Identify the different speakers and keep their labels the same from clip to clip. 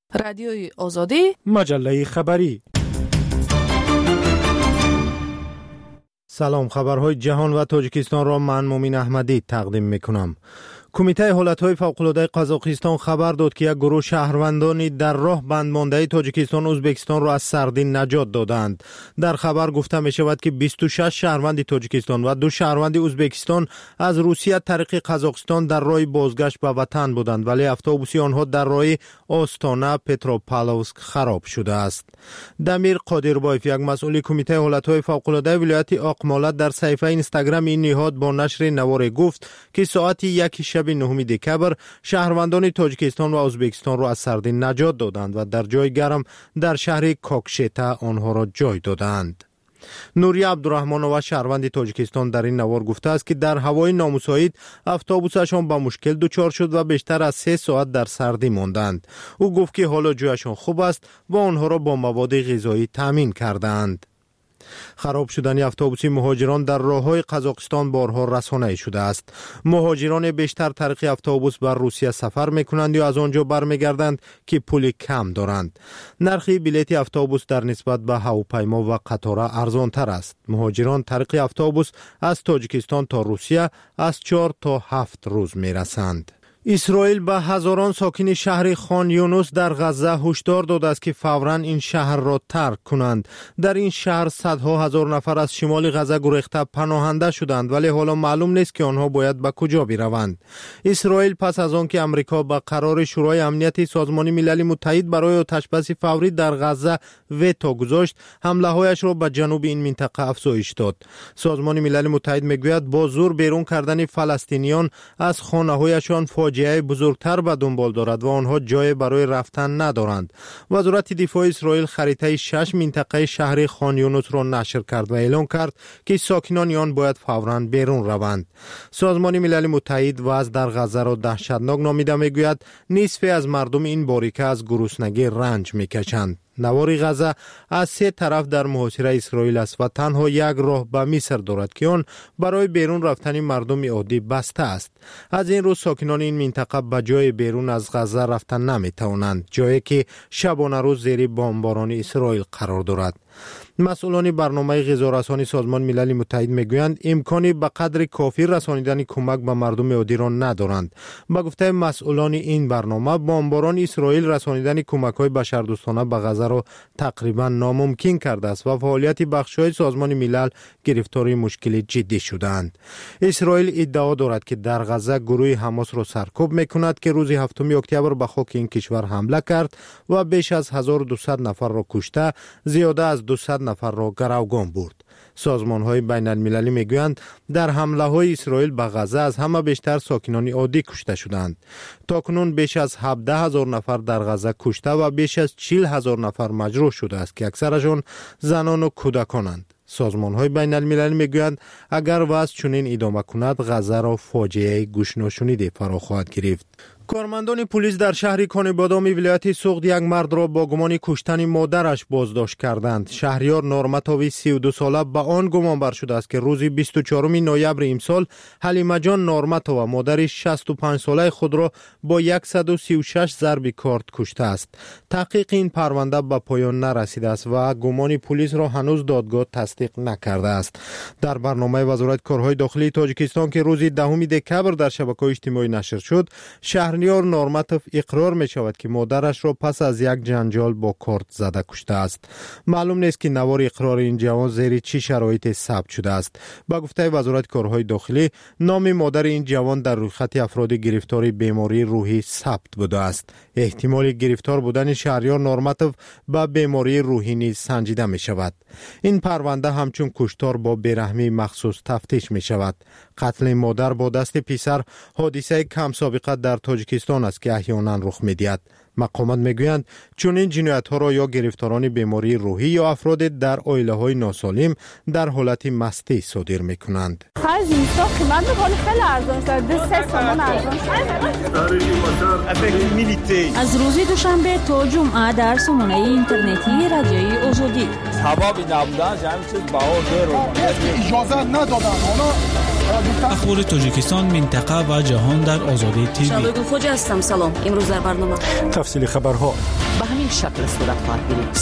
Speaker 1: رادیوی آزادی،
Speaker 2: مجله خبری. سلام، خبرهای جهان و تاجیکستان را من مومین احمدی تقدیم میکنم. کمیته حالتهای فوق‌العاده قزاقستان خبر داد که یک گروه شهروندانی در راه بند مانده تاجیکستان و ازبکستان را از سردی نجات دادند. در خبر گفته می شود که 26 شهروند تاجیکستان و 2 شهروند ازبکستان از روسیه طریق قزاقستان در راه بازگشت به وطن بودند، ولی اتوبوس آنها در راه آستانه پتروپاولسک خراب شده است. دمیر قادربایف، یک مسئول کمیته حالتهای فوق‌العاده ولایت آقماله، در صفحه اینستاگرام این نهاد با نشر نوار گفت که ساعت 1 شب 9 دکبر شهروندان تاجیکستان و ازبکستان را از سردی نجات دادند و در جای گرم در شهر کوکشتا آنها را جای دادند. نوری عبدالرحمانова شهروند تاجیکستان در این نوار گفته است که در هوای نامساعد اتوبوسشان با مشکل دچار شد و بیشتر از 3 ساعت در سردی ماندند. او گفت که حالا جویشان خوب است و آنها را با مواد غذایی تامین کردند. خراب شدن اتوبوس مهاجران در راههای قزاقستان بارها رسانه‌ای شده است. مهاجران بیشتر طریق اتوبوس بر روسیه سفر میکنند یا از آنجا برمیگردند که پول کم دارند. نرخ بلیط اتوبوس در نسبت به هواپیما و قطار ارزان تر است. مهاجران طریق اتوبوس از تاجیکستان تا روسیه از 4 تا 7 روز میرسند. اسرائیل به هزاران ساکن شهر خان یونس در غزه هشدار داده است که فوراً این شهر را ترک کنند. در این شهر صدها هزار نفر از شمال غزه گریخته پناهنده شدند، ولی حالا معلوم نیست که آنها باید به کجا بروند. اسرائیل پس از آن که امریکا به قرار شورای امنیت سازمان ملل متحد برای آتشبس فوری در غزه وتو گذاشت، حمله‌هایش را به جنوب این منطقه افزایش داد. سازمان ملل متحد میگوید با زور بیرون کردن فلسطینیان از خانه‌هایشان فاجعه بزرگتر به دنبال دارد و آنها جای برای رفتن ندارند. وزارت دفاع اسرائیل خریطه 6 منطقه شهر خان یونس را نشر کرد و اعلام کرد که ساکنان آن باید فوراً بیرون روند. سازمان ملل متحد وضع در غزه را دهشتناک نامیده میگوید نصف از مردم این باریکه از گرسنگی رنج میکشند. نوار غزه از 3 طرف در محاصره اسرائیل است و تنها یک راه به مصر دارد که آن برای بیرون رفتن مردم عادی بسته است. از این رو ساکنان این منطقه به جای بیرون از غزه رفتن نمیتوانند، جایی که شبانه روز زیر بمباران اسرائیل قرار دارد. مسئولان برنامه غذارسانی سازمان ملل متحد میگویند امکانی به قدر کافی رسانیدن کمک به مردم عادی را ندارند. به گفته مسئولان این برنامه، بمباران اسرائیل رسانیدن کمک‌های بشردوستانه به غزه را تقریبا ناممکن کرده است و فعالیت بخش‌های سازمان ملل گرفتار مشکل جدی شدند. اسرائیل ادعا دارد که در غزه گروه حماس را سرکوب میکند که روز 7 اکتبر به خاک این کشور حمله کرد و بیش از 1200 نفر را کشته، زیاده از 200 نفر را گروگان برد. سازمان‌های بین المللی میگویند در حمله‌های اسرائیل به غزه از همه بیشتر ساکنان عادی کشته شدند. تاکنون بیش از 17,000 نفر در غزه کشته و بیش از 40,000 نفر مجروح شده است که اکثرشان زنان و کودکانند. سازمان‌های بین المللی میگویند اگر وضع چنین ادامه کند غزه را فاجعه گوش‌نشنیده فرا خواهد گرفت. کارمندان پلیس در شهر کانبادامی ولایت سوغد یک مرد را با گمان کشتن مادرش بازداشت کردند. شهریار نورمتاوی 32 ساله به آن گمان بر شده است که روز 24 نوامبر امسال حلیمه جان نورمتاوا مادر 65 ساله خود را با 136 ضرب کارد کشته است. تحقیق این پرونده به پایان نرسیده است و گمان پلیس را هنوز دادگاه تصدیق نکرده است. در برنامه وزارت کارهای داخلی تاجیکستان که روز 10 دکبر در شبکه‌های اجتماعی نشر شد، شهریار نورمتوف اقرار می شود که مادرش را پس از یک جنجال با کارد زده کشته است. معلوم نیست که نوار اقرار این جوان زیر چه شرایطی ثبت شده است. با گفته وزارت کارهای داخلی، نام مادر این جوان در رویخط افراد گرفتار بیماری روحی ثبت بوده است. احتمال گرفتار بودن شهریار نورمتوف به بیماری روحی نیز سنجیده می شود. این پرونده همچون کشتار با بیرحمی مخصوص تفتیش می شود. قتل مادر با دست پسر حادثه کم سابقه در تاجیکستان است که احیانا رخ می‌دهد. مقامات میگویند چون این جنایت‌ها را یا گرفتاران بیماری روحی یا افراد در عائله‌های ناسالم در حالت مستی صادر می‌کنند.
Speaker 3: از این قیمت خیلی ارزان شده، 3 تومان ارزان شده.
Speaker 4: از روز دوشنبه تا جمعه در سامانه اینترنتی رادیوی آزادی.
Speaker 5: سبب نبودن همین چیز بها زیرو.
Speaker 6: اجازه ندادن.
Speaker 1: اخبار تاجیکستان، منطقه و جهان در آزادی تیوی.
Speaker 5: شادو خوجا هستم. سلام. امروز در برنامه
Speaker 6: تفصیل خبرها
Speaker 7: به همین شکل صورت خواهد گرفت.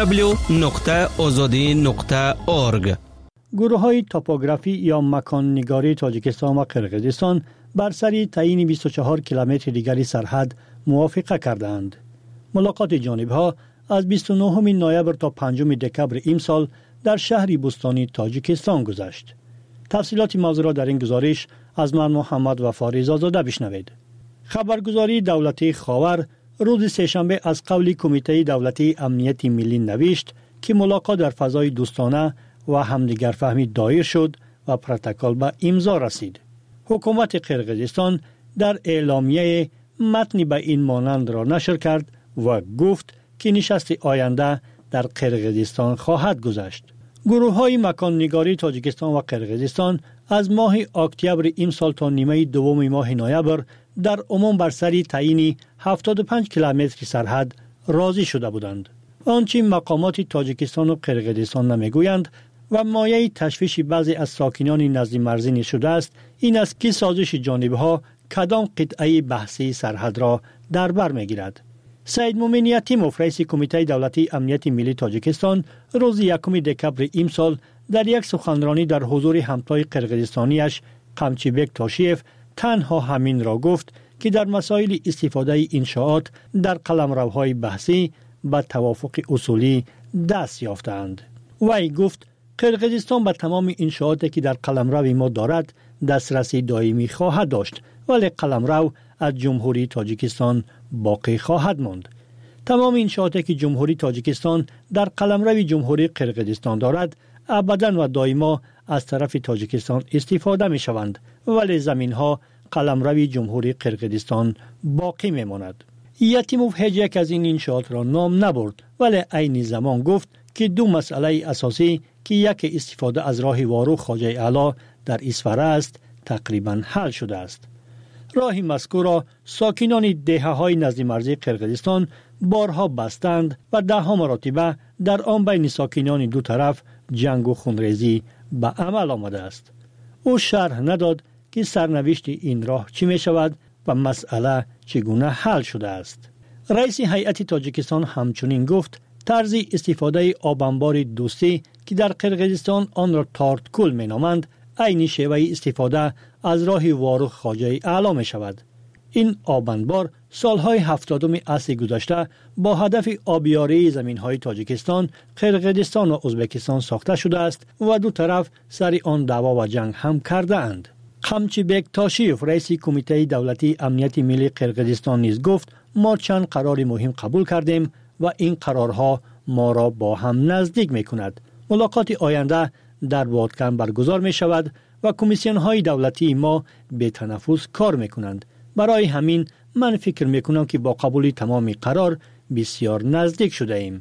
Speaker 8: www.azadi.org.
Speaker 9: گروه‌های توپوگرافی یا مکان‌نگاری تاجیکستان و قرقیزستان بر سر تعیین 24 کیلومتر دیگری سرحد موافقت کردند. ملاقات جانب‌ها از 29 نوامبر تا 5 دکبر امسال در شهر بوستانی تاجیکستان گذشت. تفصیلات موضوع را در این گزارش از من محمد وفا رضازاده بشنوید. خبرگزاری دولتی خاور روز سه‌شنبه از قول کمیته دولتی امنیت ملی نوشت که ملاقات در فضای دوستانه و همدیگر فهمی دایر شد و پروتکل به امضا رسید. حکومت قرقیزستان در اعلامیه متنی به این مانند را نشر کرد و گفت که نشست آینده در قرقیزستان خواهد گذشت. گروه‌های مکان‌نگاری تاجیکستان و قرقیزستان از ماه اکتبر امسال تا نیمه دوم ماه نوامبر در عموم بر سر تعیین 75 کیلومتر سرحد راضی شده بودند. آنچه مقامات تاجیکستان و قرقیزستان نمیگویند و مایه تشویش بعضی از ساکنان نزد مرزی شده است این است که سازش جانبها کدام قطعه بحثی سرحد را در بر میگیرد. سید مومن یتیموف رئیس کمیته دولتی امنیت ملی تاجیکستان روز 1 دکبر امسال در یک سخنرانی در حضور همتای قرقیزستانیش قمچیبک تاشیف تنها همین را گفت که در مسائل استفاده انشاءات در قلمروهای بحثی به توافق اصولی دست یافتند. وی گفت قرقیزستان به تمام انشاءاتی که در قلمرو ما دارد دسترسی دائمی خواهد داشت ولی قلمرو از جمهوری تاجیکستان باقی خواهد ماند. تمام انشاءاتی که جمهوری تاجیکستان در قلمرو جمهوری قرقیزستان دارد ابداً و دائما از طرف تاجیکستان استفاده می شوند ولی زمین ها قلمرو جمهوری قرقیزستان باقی می ماند. یتیموف هیچ یک از این انشاءات را نام نبرد ولی عین زمان گفت که دو مسئله اساسی که یک استفاده از راه وارو خواجه اعلی در اسفره است تقریبا حل شده است. راه مذکور را ساکنان دهه‌های نزد مرزی قرقیزستان بارها بستند و ده‌ها مرتبه در آن بین ساکنان دو طرف جنگ و خونریزی به عمل آمده است. او شرح نداد که سرنوشت این راه چی می شود و مسئله چگونه حل شده است. رئیس هیئت تاجیکستان همچنین گفت طرز استفاده آبانبار دوستی که در قرقیزستان آن را تارتکول می نامند عین شیوه استفاده از راه وارو خواجه اعلی می شود. این آبانبار سالهای 70 عصر گذشته با هدف آبیاری زمینهای تاجیکستان، قرقیزستان و ازبکستان ساخته شده است و دو طرف سر آن دعوا و جنگ هم کرده اند. قمچیبک تاشیف رئیس کمیته دولتی امنیت ملی قرقیزستان نیز گفت ما چند قرار مهم قبول کردیم و این قرارها ما را با هم نزدیک می کند. ملاقات آینده در بادکن برگزار می شود و کمیسیون های دولتی ما به تنفس کار می کنند. برای همین من فکر می کنم که با قبول تمام قرار بسیار نزدیک شده ایم.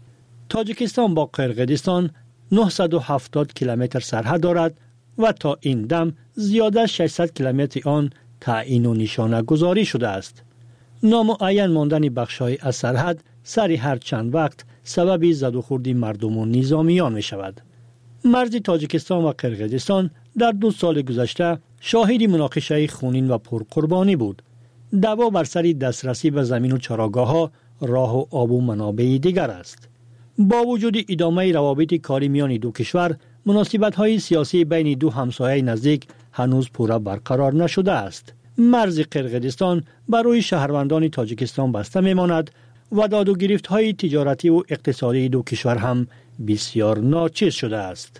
Speaker 9: تاجیکستان با قرقیزستان 970 کیلومتر سرحد دارد و تا این دم زیاده 600 کیلومتر آن تعیین و نشانه گذاری شده است. نامعین ماندن بخش‌های از سرحد سر هر چند وقت سبب زد و خورد مردم و نظامیان می شود. مرز تاجیکستان و قرقیزستان در 2 سال گذشته شاهد مناقشه خونین و پرقربانی بود. دعوا بر سر دسترسی به زمین و چراگاه‌ها، راه و آب و منابع دیگر است. با وجود ادامه روابط کاری میان دو کشور، مناسبت‌های سیاسی بین دو همسایه نزدیک هنوز پورا برقرار نشده است. مرز قرقیزستان برای شهروندان تاجیکستان بسته میماند و داد و گرفت‌های تجارتی و اقتصادی دو کشور هم بسیار ناچیز شده است.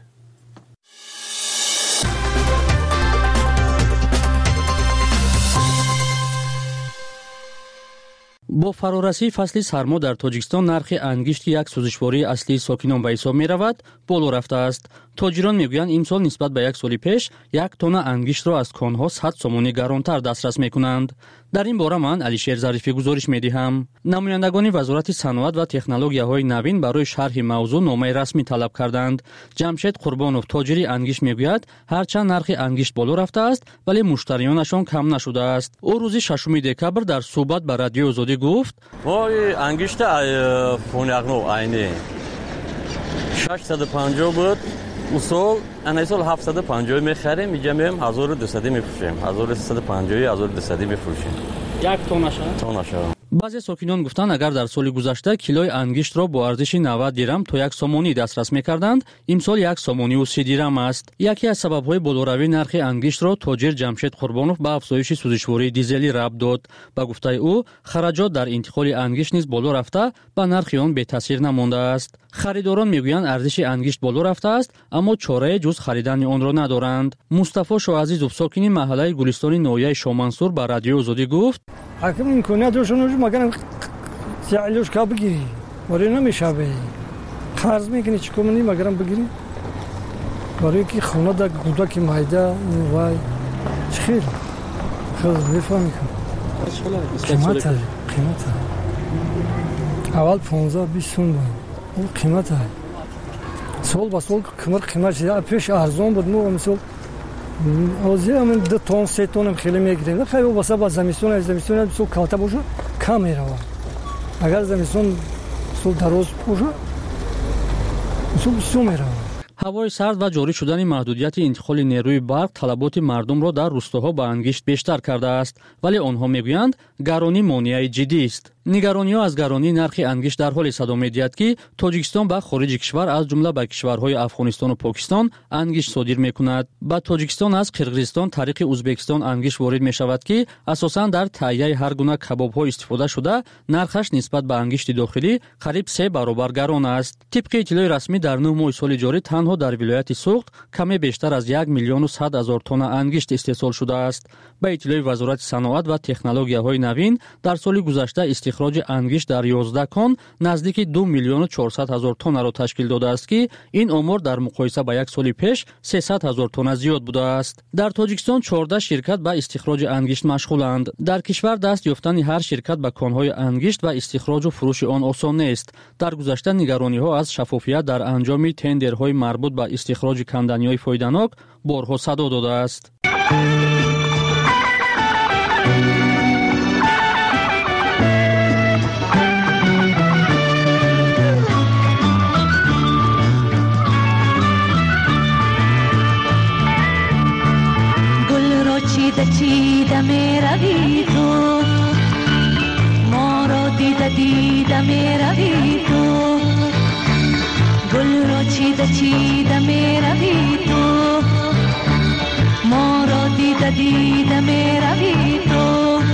Speaker 10: با فرارسی فصل سرما در تاجیکستان نرخ انگشت یک سوزشواری اصلی ساکنان به حساب می رود بالا رفته است. تاجران میگویند امسال نسبت به 1 سال پیش 1 تن انگشت را از کانها 100 سومانی گرانتر دسترس میکنند. در این باره من علیشیر ظریفی گزارش میدهم. نمایندگان وزارت صنعت و تکنولوژی‌های نوین برای شرح موضوع نامه رسمی طلب کردند. جمشید قربانوف تاجر انگشت میگوید هرچند نرخ انگشت بالا رفته است ولی مشتریانشان کم نشده است. او روز 6 دکبر در صحبت با رادیو آزادی گفت
Speaker 11: ما انگشت فونیاغنو عینی 650 بود
Speaker 6: اصول انا سال 750 میخریم، اینجا میایم 1200 میفروشیم، 1350 1200 میفروشیم.
Speaker 10: یک تونشه. баъзе сокинон гуфтанд агар дар соли гузашта килои ангиштро бо арзиши 90 дирам то 1 сомонӣ дастрас мекарданд, имсол 1 сомонию 30 дирам аст. яке аз сабабҳои болоравии нархи ангиштро тоҷир Ҷамшед Қурбонов ба афзоиши сӯзишвории дизелӣ рабт дод. ба гуфтаи ӯ, хараҷот дар интиқоли ангишт низ боло рафта, ба нархи он бетаъсир намондааст. харидорон мегӯянд арзиши ангишт боло рафтааст, аммо чорае ҷуз харидани онро надоранд. мустафо Шоазизов, сокини маҳаллаи Гулистони ноҳияи Шомансур, ба радиои Озодӣ гуфт:
Speaker 8: حکم میکنه دوشون مگر سیالوش کا بگیری ولی نمیشه قرض میکنی چیکار کنی مگرم بگیری برای کی خونه دا گودا کی مایده وای چخیر خود میفهمی قیمت اول 15-20 سون بود اون قیمت سال با سال قیمت پیش ارزان بود مو مثلا اوزی من 2 تن 3 تن خیلی میگیریم نه خیلی واسه با زمستون سو کاتا باشه کم میره اگر زمستون سو دراز باشه سو میره.
Speaker 10: ҳавои сард ва ҷорӣ шудани маҳдудияти интиқоли нерӯи барқ талаботи мардумро дар рӯстаҳо ба ангишт бештар кардааст, вале онҳо мегӯянд гаронӣ монеаи ҷиддист. нигарониҳо аз гаронии нархи ангишт дар ҳоле садо медиҳад ки тоҷикистон ба хориҷи кишвар аз ҷумла ба кишварҳои Афғонистону Покистон ангишт содир мекунад. ба Тоҷикистон аз Қирғизистон тариқи Узбекистон ангишт ворид мешавад ки асосан дар таҳияи ҳар гуна кабобҳо истифода шуда нархаш нисбат ба ангишти дохилӣ қариб 3 баробар гарон аст. тибқи иттилои расмӣ дар 9 моҳи соли ҷорӣ танҳо дар вилояти Суғд каме бештар аз 1 миллиону 100 ҳазор тонна ангишт истеҳсол шудааст. ба иттилои Вазорати саноат ва технологияҳои навин дар соли гузашта истихроҷи ангишт дар 11 кон наздики 2 миллиону 400 ҳазор тоннаро ташкил додааст ки ин омор дар муқоиса ба 1 соли пеш 300 ҳазор тонна зиёд будааст. дар Тоҷикистон 14 ширкат ба истихроҷи ангишт машғуланд. дар кишвар даст ёфтани ҳар ширкат ба конҳои ангишт ва истихроҷу фурӯши он осон нест. дар гузашта нигарониҳо аз шаффофият дар анҷоми тендерҳои марбут ба истихроҷи канданиҳои фоиданок борҳо садо додааст.
Speaker 11: چیده میروی تو ما را دیده میروی تو گل را چیده میروی تو ما را دیده میروی تو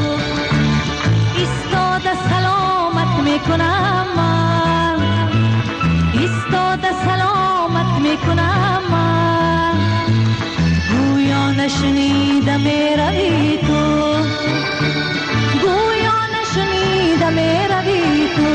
Speaker 11: ایستاده سلامت میکنم من ایستاده سلامت میکنم من گویا نشنیده میروی تو گویا نشنیده میروی تو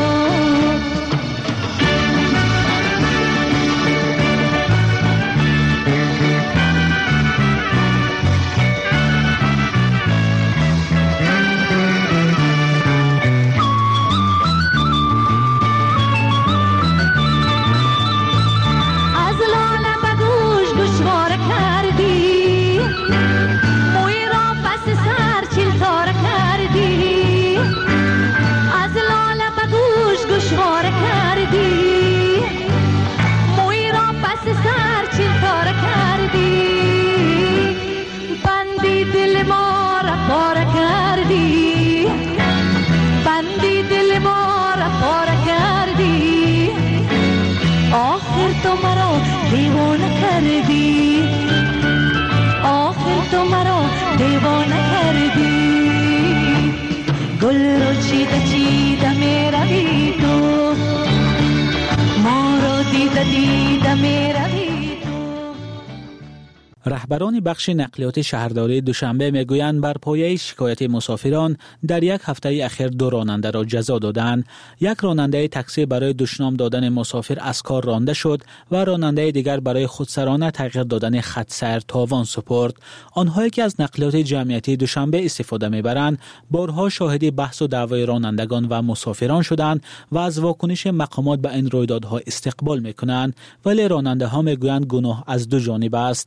Speaker 12: رهبران بخش نقلیات شهرداری دوشنبه میگویند بر پایه شکایت مسافران در یک هفته اخیر 2 راننده را جزا دادند. یک راننده تاکسی برای دشنام دادن مسافر از کار رانده شد و راننده دیگر برای خودسرانه تغییر دادن خط سیر تاوان سپرد. آنهایی که از نقلیات جمعیتی دوشنبه استفاده میبرند بارها شاهد بحث و دعوای رانندگان و مسافران شدند و از واکنش مقامات به این رویدادها استقبال میکنند، ولی راننده ها میگویند گناه از 2 جانب است. در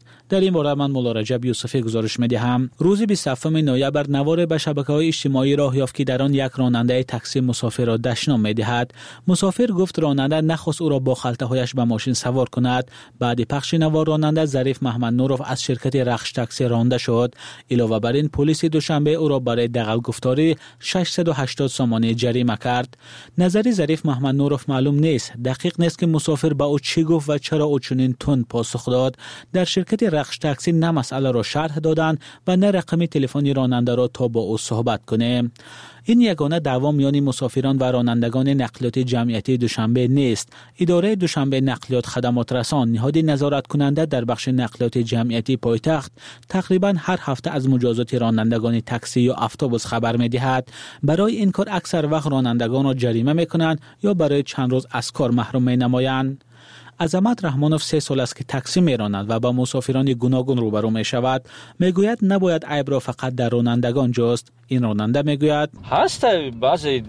Speaker 12: این باره من مولا رجب یوسفی گزارش می‌دهم. روز 27 نوامبر نوار به شبکه‌های اجتماعی راه یافت که در آن یک راننده تاکسی مسافر را دشنام می‌دهد. مسافر گفت راننده نخواست او را با خلطه‌هایش به ماشین سوار کند. بعد پخش نوار راننده ظریف محمد نورов از شرکت رخش تاکسی رانده شد. علاوه بر این پلیس دوشنبه او را برای دغل گفتاری 680 سامانه جریمه کرد. نظری ظریف محمد نورов معلوم نیست. دقیق نیست که مسافر با او چی گفت و چرا او چنین تند پاسخ داد. در شرکت رخش تاکسی نه مسئله را شرح دادند و نه رقم تلفنی راننده را تا با او صحبت کنه. این یگانه دعوا میان مسافران و رانندگان نقلیات جمعیتی دوشنبه نیست. اداره دوشنبه نقلیات خدمات رسان نهاد نظارت کننده در بخش نقلیات جمعیتی پایتخت تقریبا هر هفته از مجازات رانندگان تاکسی یا اتوبوس خبر می‌دهد. برای این کار اکثر وقت رانندگان را جریمه می‌کنند یا برای چند روز از کار محروم می‌نمایند. عظمت رحمانوف 3 سال است که تاکسی میراند و با مسافران گوناگون روبرو می شود. میگوید نباید عیب را فقط در رانندگان جست. این راننده میگوید
Speaker 13: هست بعضی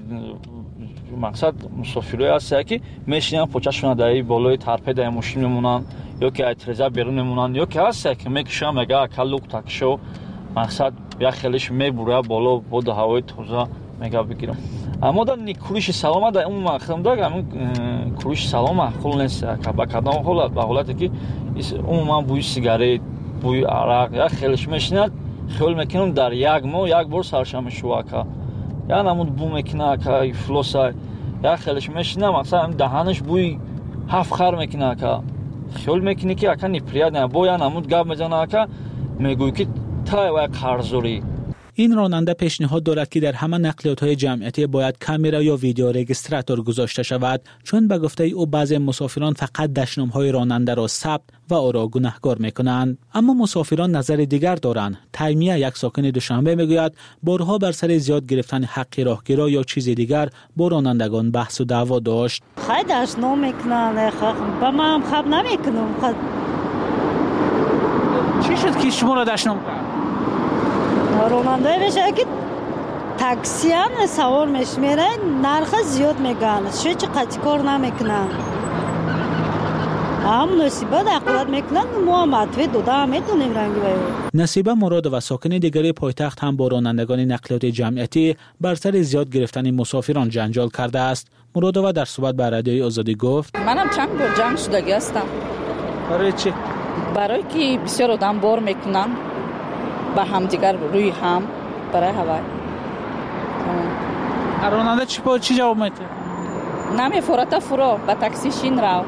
Speaker 13: مقصد مسافرای هست که میشینن پوچه‌شون در بالای ترپه ماشین میمونن یا که اترزا بیرون میمونن یا که هست که میکشن میگه کلوک تاکشو مقصد یا خیلیش میبره بالا بود هوای تازه میگه بگیرم. اما در نیکویش سلامت در اون مقام دارم کویش سلامت خول نیست که با کدام حالت به حالتی که عموما بوی سیگارت بوی عرق یا خیلیش میشنید خیلی میکنم در یک ماه یک بار سرشم شوا که یا نمود بو میکنه که فلوسا یا خیلیش میشنه مثلا دهانش بوی هفت خر میکنه که خیلی میکنه که اکنون نیپریاد نه بو یا نمود گاب میزنه که میگوی که تا و قرضوری.
Speaker 12: این راننده پیشنهاد دارد که در همه نقلیات‌های جمعیتی باید کامرا یا ویدیو رگیستراتور گذاشته شود، چون به گفته او بعضی مسافران فقط دشنام‌های راننده را ثبت و او را گناهکار می‌کنند. اما مسافران نظر دیگر دارند. تیمیه یک ساکن دوشنبه میگوید بارها بر سر زیاد گرفتن حق راهگیرا یا چیز دیگر با رانندگان بحث و دعوا داشت.
Speaker 14: خیلی دشنام می‌کنند، با ما هم خب نمی‌کنم.
Speaker 12: چی شد که شما را دشنام کرد؟
Speaker 14: راننده میشه که تاکسیان سوار میشه نرخ زیاد میگن چه قطعی کار نمیکنن هم نصیبه دقیقت میکنن ما مطوی دوده هم میتونیم رنگی باید.
Speaker 12: نصیبه مراد و ساکن دیگری پایتخت هم با رانندگان نقلیات جمعیتی بر سر زیاد گرفتن مسافران جنجال کرده است. مراد و در صحبت با رادیوی آزادی گفت
Speaker 15: منم چند بار جنگ شدگی هستم.
Speaker 12: برای چی؟
Speaker 15: برای که بسیار آدم بار میکنن با هم دیگر روی هم برای هوای.
Speaker 12: راننده چی جواب میده؟
Speaker 15: نمیفورد فرو با تاکسی شین رو.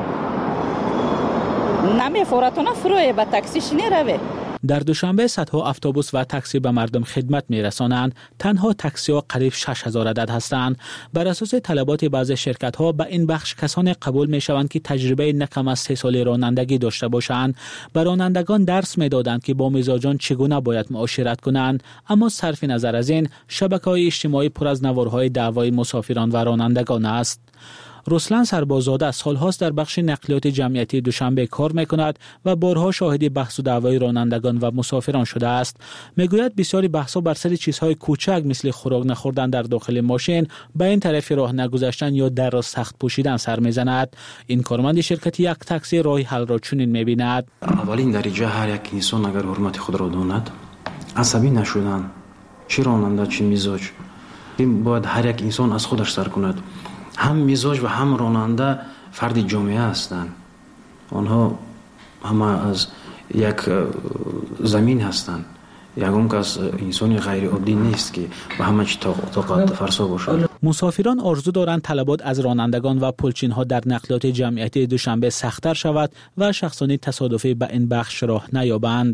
Speaker 15: نمیفورد نه فرو با تاکسی شین روی.
Speaker 12: در دوشنبه صدها اتوبوس و تاکسی به مردم خدمت می‌رسانند. تنها تاکسی‌ها قریب 6000 عدد هستند. بر اساس طلبات بعضی شرکت‌ها به این بخش کسان قبول می‌شوند که تجربه نه کم از 3 سال رانندگی داشته باشند. به رانندگان درس می‌دادند که با مزاجان چگونه باید معاشرت کنند. اما صرف نظر از این، شبکه‌های اجتماعی پر از نوارهای دعوای مسافران و رانندگان است. رسلان سرباززاده سالهاست در بخش نقلیات جمعیتی دوشنبه کار میکند و بارها شاهد بحث و دعوای رانندگان و مسافران شده است. میگوید بسیاری بحث‌ها بر سر چیزهای کوچک مثل خوراک نخوردن در داخل ماشین، به این طرف راه نگذاشتن یا در را سخت پوشیدن سر میزند. این کارمند شرکت یک تاکسی راه حل را چنین میبیند.
Speaker 16: اولین درجه هر یک انسان اگر حرمت خود را داند، عصبی نشدن، چه راننده چه مزاج، این باید هر یک انسان از خودش سر کند. هم مزاج و هم راننده فرد جامعه هستند. آنها همه از یک زمین هستند. یکم کس انسانی غیر عادی نیست که به همه چی طاقت فرسا باشد.
Speaker 12: مسافران آرزو دارند طلبات از رانندگان و پلچین‌ها در نقلیات جمعیتی دوشنبه سخت‌تر شود و شخصانی تصادفی به این بخش راه نیابند.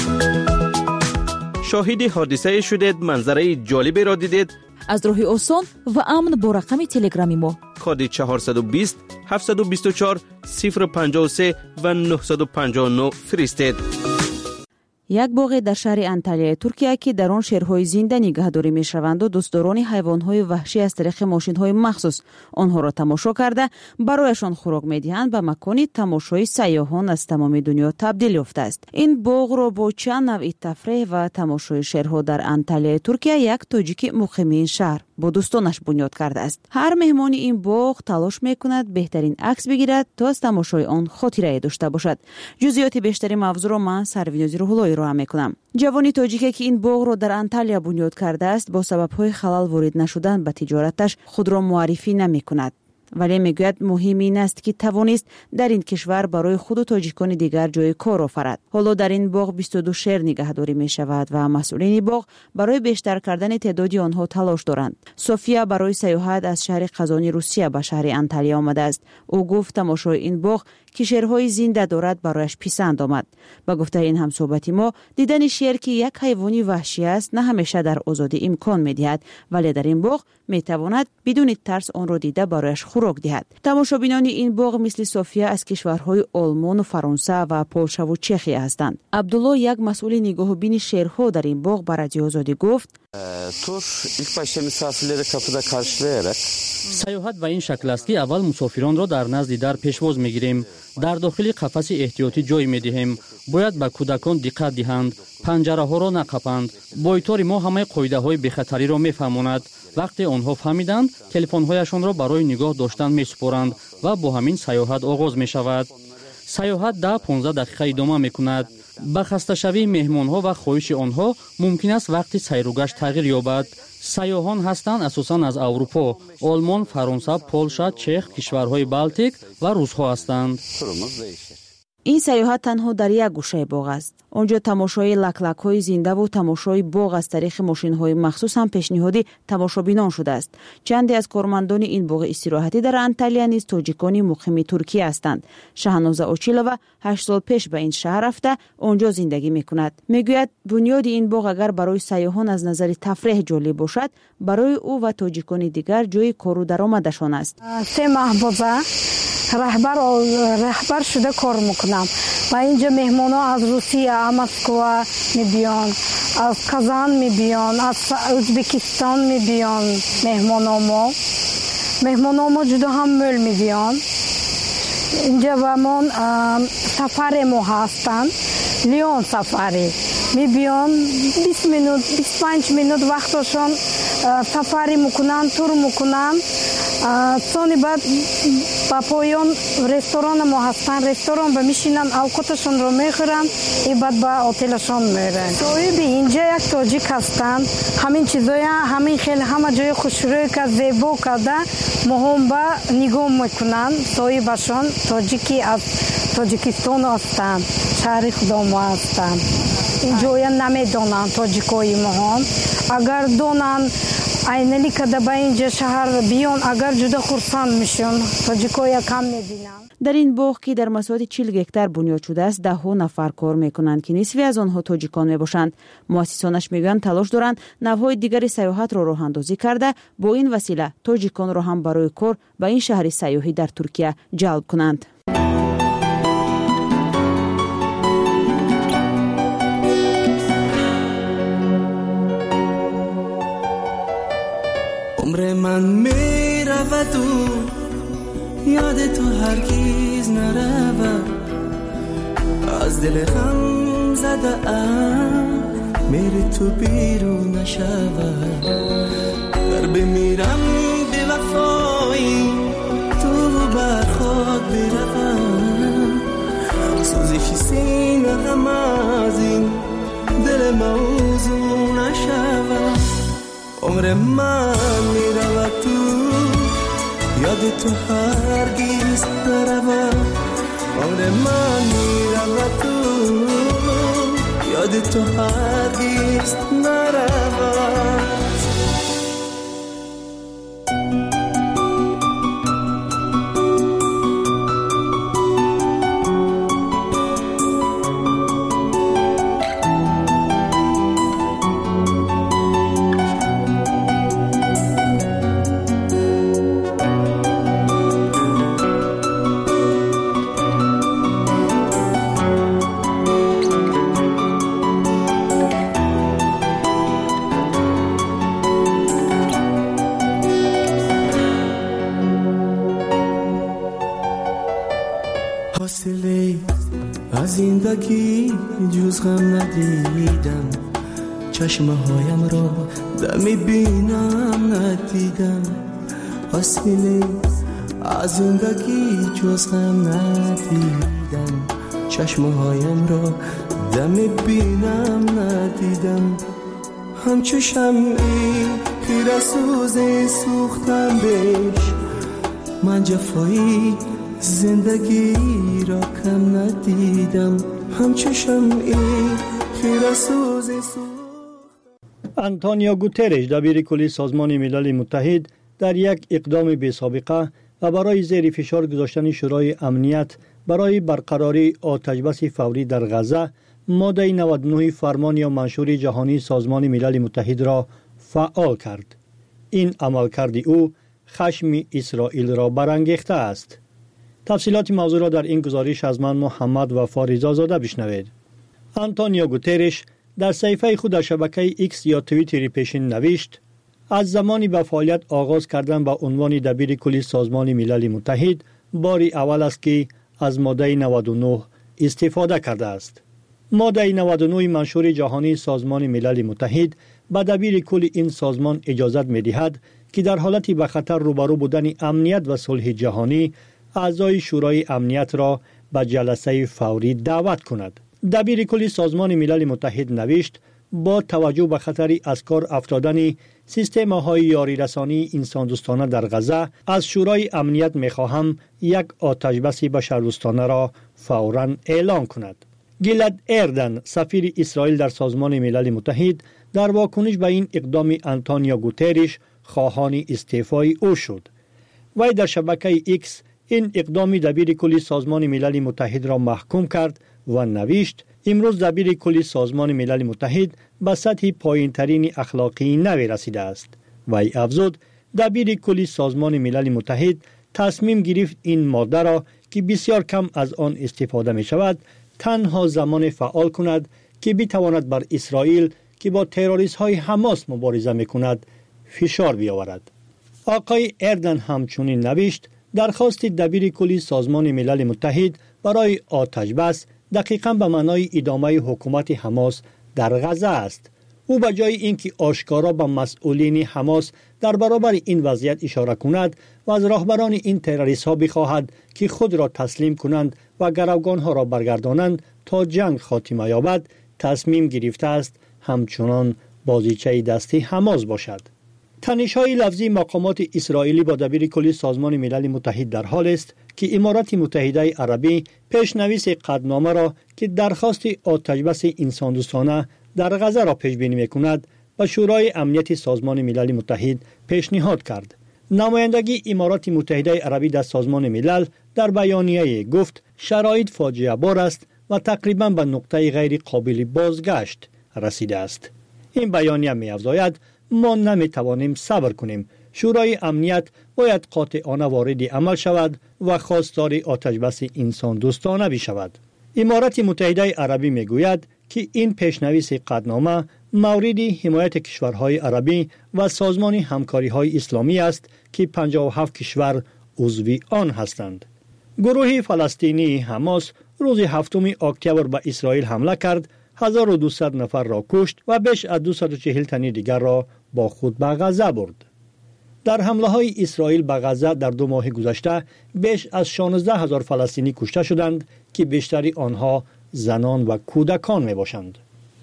Speaker 17: شاهد حادثه شدید، منظره جالبی را دیدید؟
Speaker 7: از راه آسان و امن با رقم تلگرامی ما
Speaker 17: کد 420 724 053 و 959 فرستید.
Speaker 4: یک باغ در شهر انتالیا ترکیه که در آن شیرهای زنده نگهداری می‌شوند و دوستداران حیوانات وحشی از طریق ماشین‌های مخصوص آنها را تماشا کرده برایشان خوراک می‌دهند به مکانی تماشای سیاحان از تمام دنیا تبدیل یافته است. این باغ را با چند نوع تفریح و تماشای شیرها در انتالیا ترکیه یک تاجیک مقیم این شهر با دوستانش بنیاد کرده است. هر مهمان این باغ تلاش میکند بهترین عکس بگیرد تا از تماشای آن خاطره داشته باشد. جزئیات بیشتری موضوع را من سروینازی روح‌اللهی را میکنم. جوانی تاجیکی که این باغ را در انتالیا بنیاد کرده است با سبب‌های خلل وارد نشدن به تجارتش خود را معرفی نمیکند. ولی میگوید مهم این است که توانست در این کشور برای خود و تاجیکان دیگر جای کار آفرد. حالا در این باغ 22 شیر نگهداری می شود و مسئولین باغ برای بیشتر کردن تعداد آنها تلاش دارند. سوفیا برای سیاحت از شهر قزانی روسیه به شهر انتالیا آمده است. او گفت تماشای این باغ که شیرهای زنده دارد برایش پسند آمد. با گفته این همصحبتی ما دیدن شیر که یک حیوانی وحشی است نه همیشه در آزادی امکان می‌دهد، ولی در این باغ می‌تواند بدون ترس آن را دیده برایش خوراک دهد. تماشابینان این باغ مثل سوفیا از کشورهای آلمان و فرانسه و پولشا و چخیه هستند. عبدالله یک مسئول نگاهبین شیرها در این باغ به رادیو آزادی گفت
Speaker 18: tur ilk başta misafirleri kapıda karşılayarak
Speaker 10: سیاحت به این شکل است که اول مسافران را در نزد در پیشواز میگیریم، در داخل قفس احتیاطی جای میدهیم، باید به کودکان دقت دهند، پنجره ها را نقاپند. بایتار ما همه قاعده های بی‌خطری را میفهماند. وقتی آنها فهمیدند تلفن هایشان را برای نگاه داشتن میسپارند و با همین سیاحت آغاز می شود. سیاحت 10-15 دقیقه ادامه می کند. به خسته شوی مهمان ها و خواهش آنها ممکن است وقتی سیر و گشت تغییر یابد. سیاحان هستند اساساً از اروپا، آلمان، فرانسه، پولشا، چخ، کشورهای بالتیک و روس ها هستند.
Speaker 4: این سیاحت تنها در یک گوشه باغ است. آنجا تماشای لک‌لک‌های زنده و تماشای باغ از طریق ماشین‌های مخصوص هم پیشنهادی تماشابینان شده است. چندی از کارمندان این باغ استراحتی در انتالیا نیز تاجیکان مقیم ترکیه هستند. شهنازه اوچیلووا 8 سال پیش به این شهر رفته آنجا زندگی می‌کند. میگوید بنیاد این باغ اگر برای سیاحان از نظر تفریح جالب باشد، برای او و تاجیکان دیگر جای کار و درآمدشان است.
Speaker 14: 3 ماه بوده رهبر شده کار میکنم و اینجا مهمانا از روسیه، مسکو میبیان، از کازان میبیان، از ازبکستان میبیان. مهمانا ما جدا هم مول میبیان. اینجا و من سفر ما هستن لیون سفری میبیان 20 minut 25 minut وقتشون سفری میکنن، تور میکنن. سونی بعد با پایان رستوران ما هستن، رستوران به میشینن، اوقاتشون رو میخورن، ای بعد با هتلشون میرن. صاحب اینجا یک تاجیک هستن، همین چیزای همین خیلی همه جای خوشروی که زیبا کرده مهم با نگاه میکنن. صاحبشون تاجیکی از تاجیکستان هستن، شهر خدا ما هستن. اینجا نمیدونن تاجیکای مهم، اگر دونن اینلی که به اینجا شهر بیان اگر جدا خرسان میشن. تاجیکای کم میبینن.
Speaker 4: در این باغ که در مساحت 40 هکتار بنیاد شده است 10 نفر کار میکنند که نصفی از آنها تاجیکان میباشند. مؤسسانش میگویند تلاش دارند نوهای دیگری سیاحت را راه اندازی کرده با این وسیله تاجیکان را هم برای کار به این شهر سیاحی در ترکیه جلب کنند.
Speaker 19: عمر من می رود و یاد تو هرگز نرود. از دل غم زده ام میری تو بیرون نشود. در بمیرم به وفایی تو بر خود بروم. سوزش سینه غم از این دل موضوع نشود. عمر من میرود تو یاد تو هرگز نرود. عمر من میرود تو یاد تو هرگز نرود. حاصله از زندگی جز غم ندیدم. چشمهایم را دمی بینم ندیدم وسیله از زندگی جز غم ندیدم چشمهایم را دمی بینم ندیدم همچو شمعی خیره سوزی سوختم بهش من جفایی زندگی را کم ندیدم همچو شمعی خیره سوزی
Speaker 9: آنتونیو گوترش دبیر کلی سازمان ملل متحد در یک اقدام بی‌سابقه و برای زیر فشار گذاشتن شورای امنیت برای برقراری آتشبس فوری در غزه ماده 99 فرمان یا منشور جهانی سازمان ملل متحد را فعال کرد. این عملکرد او خشم اسرائیل را برانگیخته است. تفصیلات موضوع را در این گزارش از من محمد وفا رضازاده بشنوید. آنتونیو گوترش در صفحه خود در شبکه ایکس یا توییتر پیشین نوشت: از زمانی به فعالیت آغاز کردن با عنوان دبیر کلی سازمان ملل متحد باری اول است که از ماده 99 استفاده کرده است. ماده 99 منشور جهانی سازمان ملل متحد به دبیر کل این سازمان اجازت می‌دهد که در حالتی به خطر روبرو بودن امنیت و صلح جهانی اعضای شورای امنیت را به جلسه فوری دعوت کند. دبیر کل سازمان ملل متحد نوشت: با توجه به خطر از کار افتادن سیستم‌های یاری رسانی انسان دوستانه در غزه از شورای امنیت می‌خواهم یک آتشبس بشردوستانه را فوراً اعلام کند. گیلاد اردن سفیر اسرائیل در سازمان ملل متحد در واکنش به این اقدام آنتونیو گوترش خواهان استعفای او شد. وی در شبکه ایکس این اقدام دبیر کلی سازمان ملل متحد را محکوم کرد و نوشت: امروز دبیر کلی سازمان ملل متحد به سطح پایین‌ترین اخلاقی نوی رسیده است. وی افزود: دبیر کلی سازمان ملل متحد تصمیم گرفت این ماده را که بسیار کم از آن استفاده می شود تنها زمان فعال کند که بتواند بر اسرائیل که با تروریست های حماس مبارزه می کند فشار بیاورد. آقای اردن همچنین نوشت: درخواست دبیر کلی سازمان ملل متحد برای آتشبس دقیقاً به معنای ادامه حکومت حماس در غزه است. او به جای اینکه آشکارا به مسئولین حماس در برابر این وضعیت اشاره کند و از راهبران این تروریست ها بخواهد که خود را تسلیم کنند و گروگان ها را برگردانند تا جنگ خاتمه یابد، تصمیم گرفته است همچنان بازیچه دستی حماس باشد. تنش‌های لفظی مقامات اسرائیلی با دبیر کلی سازمان ملل متحد در حال است که امارات متحده عربی پیشنویس قطعنامه را که درخواست آتشبس انسان دوستانه در غزه را پیش بینی می‌کند و شورای امنیت سازمان ملل متحد پیشنهاد کرد. نمایندگی امارات متحده عربی در سازمان ملل در بیانیه گفت شرایط فاجعه بار است و تقریباً به نقطه غیر قابل بازگشت رسیده است. این بیانیه می‌افزاید: ما نمی‌توانیم صبر کنیم. شورای امنیت باید قاطعانه وارد عمل شود و خواستار آتشبس انسان دوستانه بشود. امارات متحده عربی میگوید که این پیشنویس قطعنامه مورد حمایت کشورهای عربی و سازمان همکاری‌های اسلامی است که 57 کشور عضو آن هستند. گروه فلسطینی حماس روز 7 اکتبر به اسرائیل حمله کرد، 1200 نفر را کشت و بیش از 240 تن دیگر را با خود به غزه برد. در حمله های اسرائیل به غزه در 2 ماه گذشته بیش از 16,000 فلسطینی کشته شدند که بیشتری آنها زنان و کودکان می باشند.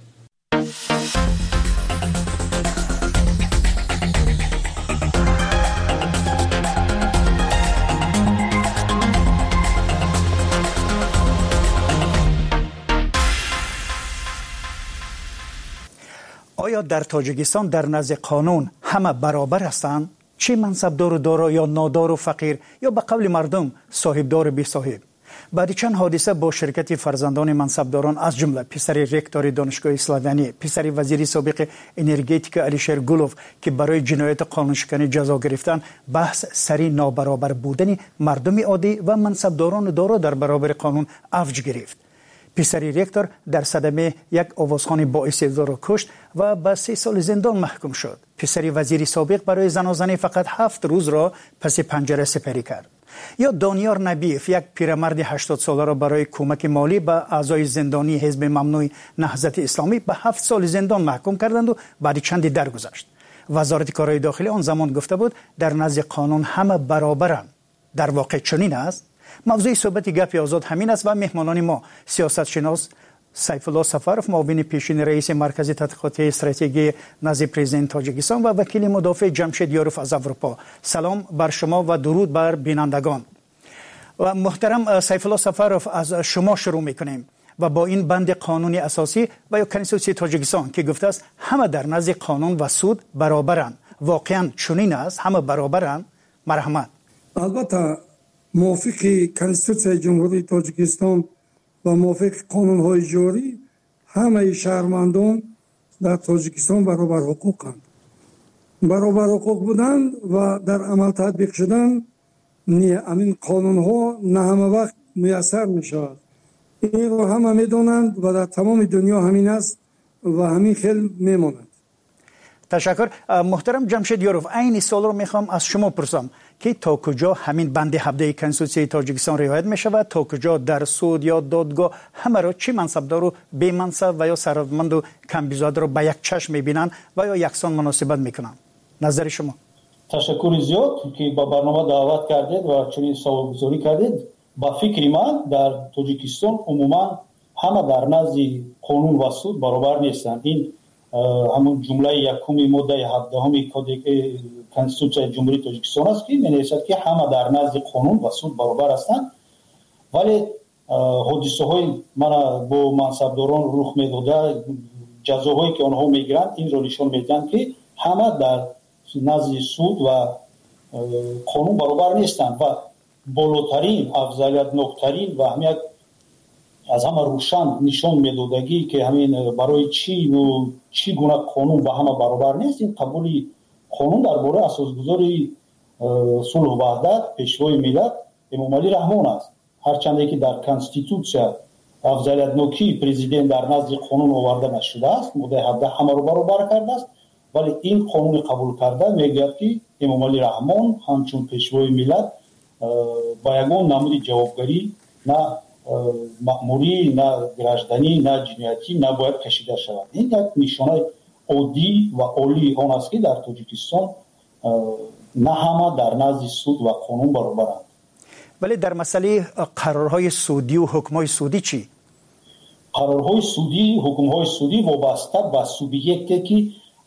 Speaker 20: آیا در تاجیکستان در نزد قانون همه برابر هستند؟ چه منصبدار و دارا یا نادار و فقیر یا به قول مردم صاحبدار و بی صاحب؟ بعد چند حادثه با شرکت فرزندان منصبداران از جمله پسر رکتور دانشگاه اسلامی، پسر وزیر سابق انرژتیک علیشیر گولوف که برای جنایت قانونشکنی جزا گرفتن، بحث سری نابرابر بودن مردم عادی و منصبداران دارا در برابر قانون اوج گرفت. پسر رکتور در صدمه یک آوازخوان باعث اعزار را کشت و به 3 سال زندان محکوم شد. پسر وزیر سابق برای زن و زنی فقط 7 روز را پس پنجره سپری کرد. یا دانیار نبیف یک پیرمرد 80 ساله را برای کمک مالی به اعضای زندانی حزب ممنوع نهضت اسلامی به 7 سال زندان محکوم کردند و بعد چندی درگذشت. وزارت کارهای داخلی آن زمان گفته بود در نزد قانون همه برابرند. در واقع چنین است؟ موضوع صحبت گپ آزاد همین است و مهمانان ما سیاستشناس سیف الله سفروف، معاون پیشین رئیس مرکز تحقیقات استراتژی نزد پرزیدنت تاجیکستان و وکیل مدافع جمشید یاروف از اروپا. سلام بر شما و درود بر بینندگان. و محترم سیف الله سفروف، از شما شروع میکنیم و با این بند قانونی اساسی و یا کنستیتوسی تاجیکستان که گفته است همه در نزد قانون و سود برابرند، واقعا چنین است؟ همه برابرند؟ مرحمت.
Speaker 21: البته موافق کنستیتوسی جمهوری تاجیکستان و موافق قانون‌های جاری همه شهروندان در تاجیکستان برابر حقوقند. برابر حقوق بودن و در عمل تطبیق شدن همین قانون‌ها نه همه وقت میسر میشود. این رو همه میدونند و در تمام دنیا همین است و همین خیلی میماند.
Speaker 20: تشکر. محترم جمشید یاروف، این سوال رو میخوام از شما پرسم که تا کجا همین بند 17 کنستیتوسی تاجیکستان رعایت میشود؟ تا کجا در سود یا دادگاه همه را چه منصبدار و بی منصب و یا ثروتمند و کم بیزاده رو به یک چشم میبینند و یا یکسان مناسبت میکنند؟ نظر شما؟
Speaker 22: تشکر زیاد که با برنامه دعوت کردید و چنین سوالگزاری کردید. با فکر من در تاجیکستان عموما همه در نزد قانون و سود برابر نیستند. این همون جمله یکم ماده 17 کد کنستیتوسی جمهوری تاجیکستان است که می‌نویسد که همه در نزد قانون و سود برابر هستند. ولی حادثه‌های من با منصبداران رخ می‌داده، جزاهایی که آنها میگیرند این را نشان میدهند که همه در نزد سود و قانون برابر نیستند و بالاترین افضلیت‌ناکترین و همین از همه روشن نشان میدادگی که همین برای چی گونه قانون با همه برابر نیست، این قبول قانون درباره اساسگذاری صلح و وحدت پیشوای ملت امام علی رحمان است. هرچند که در کنستیتوسی افضلیت نوکی پرزیدنت در نزد قانون آورده نشده است، ماده 17 همه رو برابر کرده است، ولی این قانون قبول کرده میگه که امام علی رحمان همچون پیشوای ملت با یگان نمود جوابگری نه مأموری، نه گرجدنی، نه جنایتی نباید کشیده شود. این یک نشانه عادی و عالی آن است که در تاجیکستان نه همه در نزد سود و قانون برابرند.
Speaker 20: ولی در مسئله قرارهای سودی و حکمهای سودی چی؟
Speaker 22: قرارهای سودی، حکمهای سودی وابسته به سوبیکتی که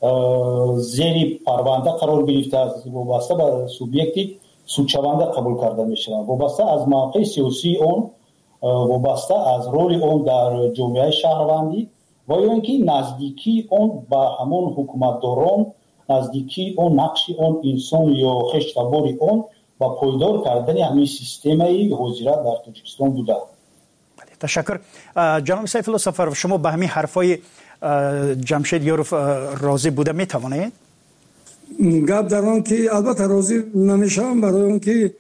Speaker 22: زیر پرونده قرار گرفته است، وابسته به سوبیکتی سودشونده قبول کرده می شود، وابسته از موقع سیاسی اون، وابسته از رول اون در جامعه شهروندی و یا اینکه نزدیکی اون با همون حکومتداران، نزدیکی اون نقش اون انسان یا خشتبار اون و پایدار کردن همین سیستمی حضورت در تاجیکستان بوده.
Speaker 20: تشکر. جناب سیف الله سفروف، شما به همین حرفای جمشید یاروف راضی بوده میتوانید؟
Speaker 21: گپ در آن که البته راضی نمیشم، برای اون که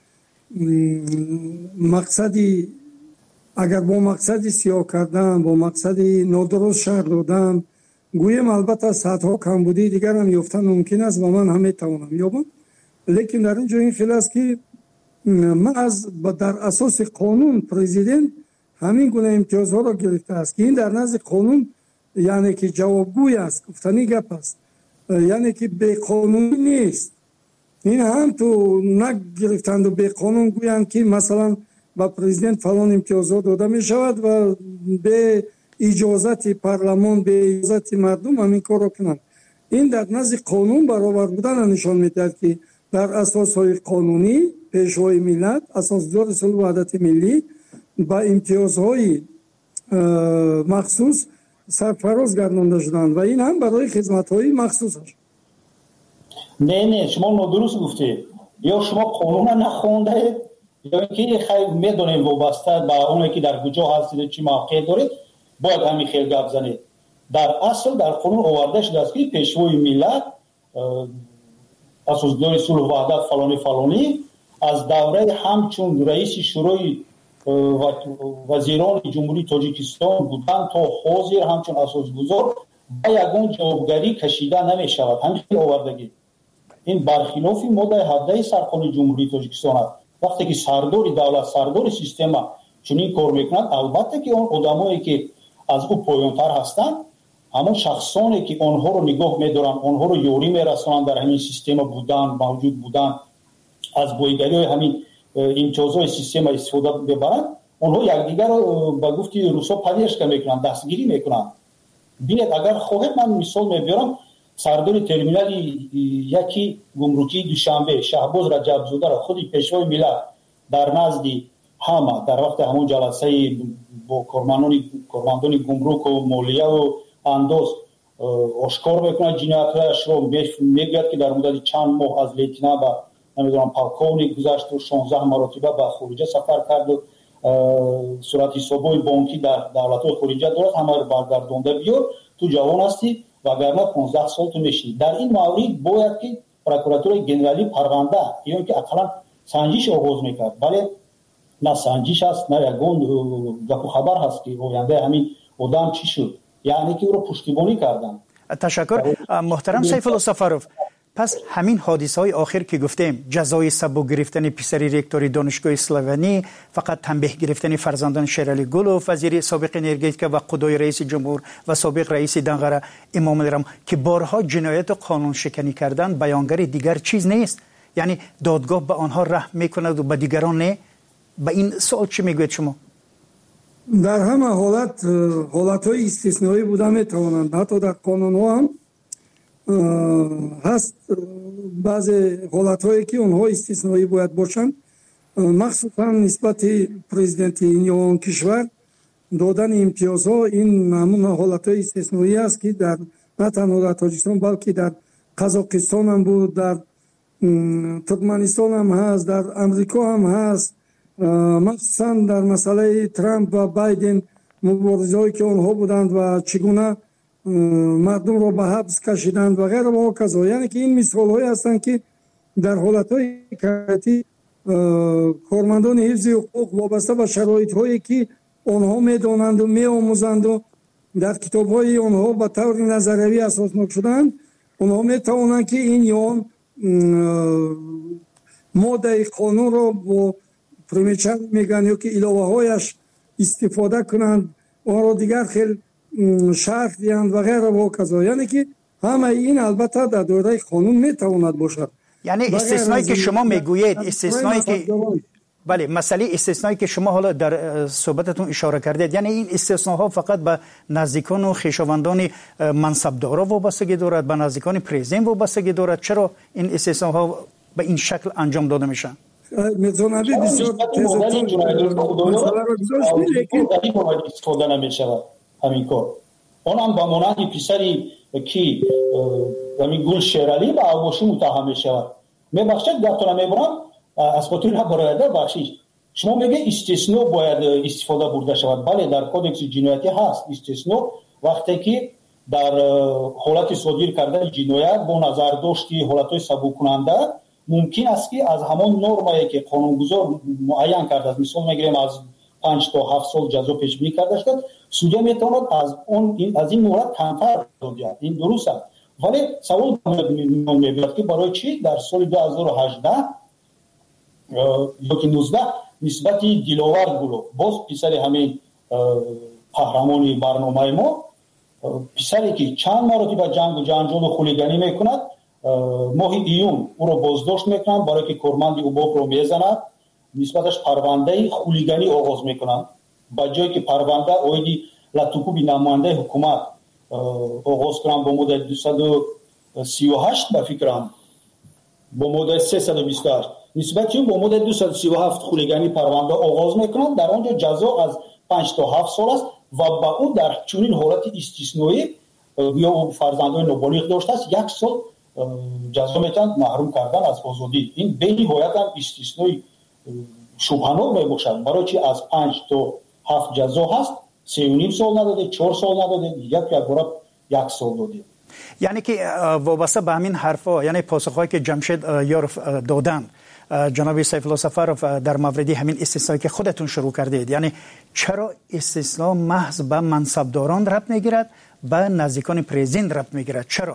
Speaker 21: مقصدی اگر با مقصدی سیاه کردن، با مقصدی نادرست شهر دادن، گویم البته صدها کمبودی دیگر هم یافتن ممکن است و من هم میتوانم یابم، لیکن در اینجا این خیلی است که من در اساس قانون پرزیدنت همین گونه امتیازها را گرفته است که این در نزد قانون یعنی که جوابگوی است، گفتنی گپ است، یعنی که به قانونی نیست. این هم تو نگرفتند و به قانون گویند که مثلا با پرزیدنت فلان امتیازات داده می شود و به اجازت پارلمان، به اجازت مردم همین کار را کنند. این در نزد قانون برابر بودن نشان میدهد که در اساسهای قانونی پیشوای ملت، اساسدار صلح و وحدت ملی با امتیازهای مخصوص سرفراز گردانده شدند و این هم برای خدمت‌های مخصوص است.
Speaker 22: نه شما نادرست گفتید، یا شما قانون را نخوانده یا اینکه خیلی میدونید وابسته به اونی که در کجا هستید چی موقع دارید باید همین خیلی گپ زنید. در اصل در قانون آورده شده است که پیشوای ملت، اساسدار صلح و وحدت فلانی از دوره همچون رئیس شورای وزیران جمهوری تاجیکستان بودن تا حاضر همچون اساسگذار با یگان جوابگری کشیده نمی شود. همین آوردگی این برخلاف ماده 17 سرقانون جمهوری تاجیکستان است وقتی که سرداری دولت سرداری سیستم چنین کار میکنند البته که اون آدمایی که از او پایانتر هستند همون شخصانی که آنها رو نگاه می‌دارن آنها رو یاری میرسونن در همین سیستم بودن موجود بودن از بویگری همین امتیازهای سیستم استفاده ببرند اونها یکدیگر رو با گفتی روسا پدیدش میکنن دستگیری میکنن. ببینید اگر خواهید من مثال میبرم سردار ترمینال یکی گمرکی دوشنبه شهباز رجبزاده را خودی پیشوای ملت در نزد همه در وقت همون جلسه با کارمندان گمرک و مالیه و انداز آشکار میکنه جنایت‌هایش رو میگوید که در مدت چند ماه از لیتنانت به نمیدونم پالکونیک گذشت و 16 مرتبه به خارج سفر کرد و صورت حساب‌های بانکی در دولت‌های خارجی دارد همه رو برگردونده بیار تو جوان هستی وگرنه 15 سال تو میشی. در این مورد باید که پروکراتور گنرالی پرونده یا که اقلا سنجش آغاز میکرد ولی نه سنجش هست نه یگون گپ خبر هست که آینده همین آدم چی شد یعنی که او رو پشتیبانی کردن.
Speaker 20: تشکر محترم سیف الله سفروف. پس همین حادثه‌های آخر که گفتیم جزای سبک گرفتن پسری رکتور دانشگاه اسلوونی فقط تنبیه گرفتن فرزندان شیرعلی گلوف وزیر سابق انرژتیک و قضای رئیس جمهور و سابق رئیس دنقره امام الرم که بارها جنایت و قانون شکنی کردن بیانگر دیگر چیز نیست یعنی دادگاه به آنها رحم میکند و به دیگران نه. به این سوال چی میگوید شما؟
Speaker 21: در همه حالت‌های استثنایی بوده میتوانند حتی در قانون‌ها هم هست بعضی حالت‌هایی که اونها استثنایی باید باشند مخصوصا نسبت پرزیدنت این کشور دادن امتیازها این همون حالت‌های استثنایی است که در نه تنها در تاجیکستان بلکه در قزاقستان هم بود در ترکمنستان هم هست در امریکا هم هست مخصوصا در مسئله ترامپ و بایدن مبارزه‌ای که اونها بودند و چگونه مردم رو به حبس کشیدند و غیره و کذا یعنی که این مثال‌هایی هستند که در حالت‌های کارتی کارمندان حفظ حقوق وابسته به شرایط‌هایی که آنها می‌دانند و می‌آموزند و در کتاب‌های آنها به طور نظریه‌ای اساسناک شدند آنها می‌توانند که این یا ماده قانون را با پرمیچر میگن یا که علاوه‌هایش استفاده کنند آن را دیگر خیلی شرح دیند و غیره و کذا یعنی که همه این البته در دایره قانون میتواند باشد.
Speaker 20: یعنی استثنایی که شما میگویید استثنایی که بله مسئله استثنایی که شما حالا در صحبتتون اشاره کردید یعنی این استثناها فقط به نزدیکان و خویشاوندان منصبدارا وابستگی دارد به نزدیکان پرزیدنت وابستگی دارد چرا این استثناها به این شکل انجام داده میشن؟
Speaker 21: میزانوی بسیار
Speaker 22: استفاده نمیشود همین کار اونم با مانند پسری که همین گل شیرعلی به اوباشی متهم میشود میبخشد گفتم میبرم از خاطر نبرده بخشش شما میگه استثناء باید استفاده برده شود بله در کدکس جنایتی هست استثناء وقتی که در حالت صادر کردن جنایت با نظر داشتی حالتهای سبک کننده ممکن است که از همان نرمایی که قانونگذار معین کرده است مثال میگیریم از 5 تا 7 سال جزا پیش بینی کرده شد سودیا میتواند از این مورد کمتر بگیرد این درست است ولی سوال میاد که برای چی در سال 2018 یا که 19 نسبت دلاور گلو باز پسر همین قهرمانی برنامه ما پسری که چند مرتبه جنگ و جنجال و خلیگانی میکند ماه ایون او را بازداشت میکنند برای که کارمند اوباک رو میزند نسبتش پرونده خلیگانی آغاز میکنند با جایی که پرونده اویدی لطوکوبی نماینده حکومت آغاز کنند با مدت 238 به فکرم با مدت 328 نسبت با مدت 237 خلیگانی پرونده آغاز میکنند در آنجا جزا از 5 تا 7 سال است و با او در چنین حالت استثنایی یا فرزندان نابالغ داشته است 1 سال جزا میتوند محروم کردن از آزادی این به نهایت هم استثنایی شبهناک میباشد برای چی از 5 تا 7 جزا هست 3.5 سال نداده 4 سال نداده یک بار 1 سال داده
Speaker 20: یعنی که وابسته به همین حرفا یعنی پاسخهایی که جمشید یاروف دادن جناب سیف الله سفروف در مورد همین استثنایی که خودتون شروع کردید یعنی چرا استثناء محض به منصبداران ربط میگیرد به نزدیکان پرزیدنت ربط میگیرد چرا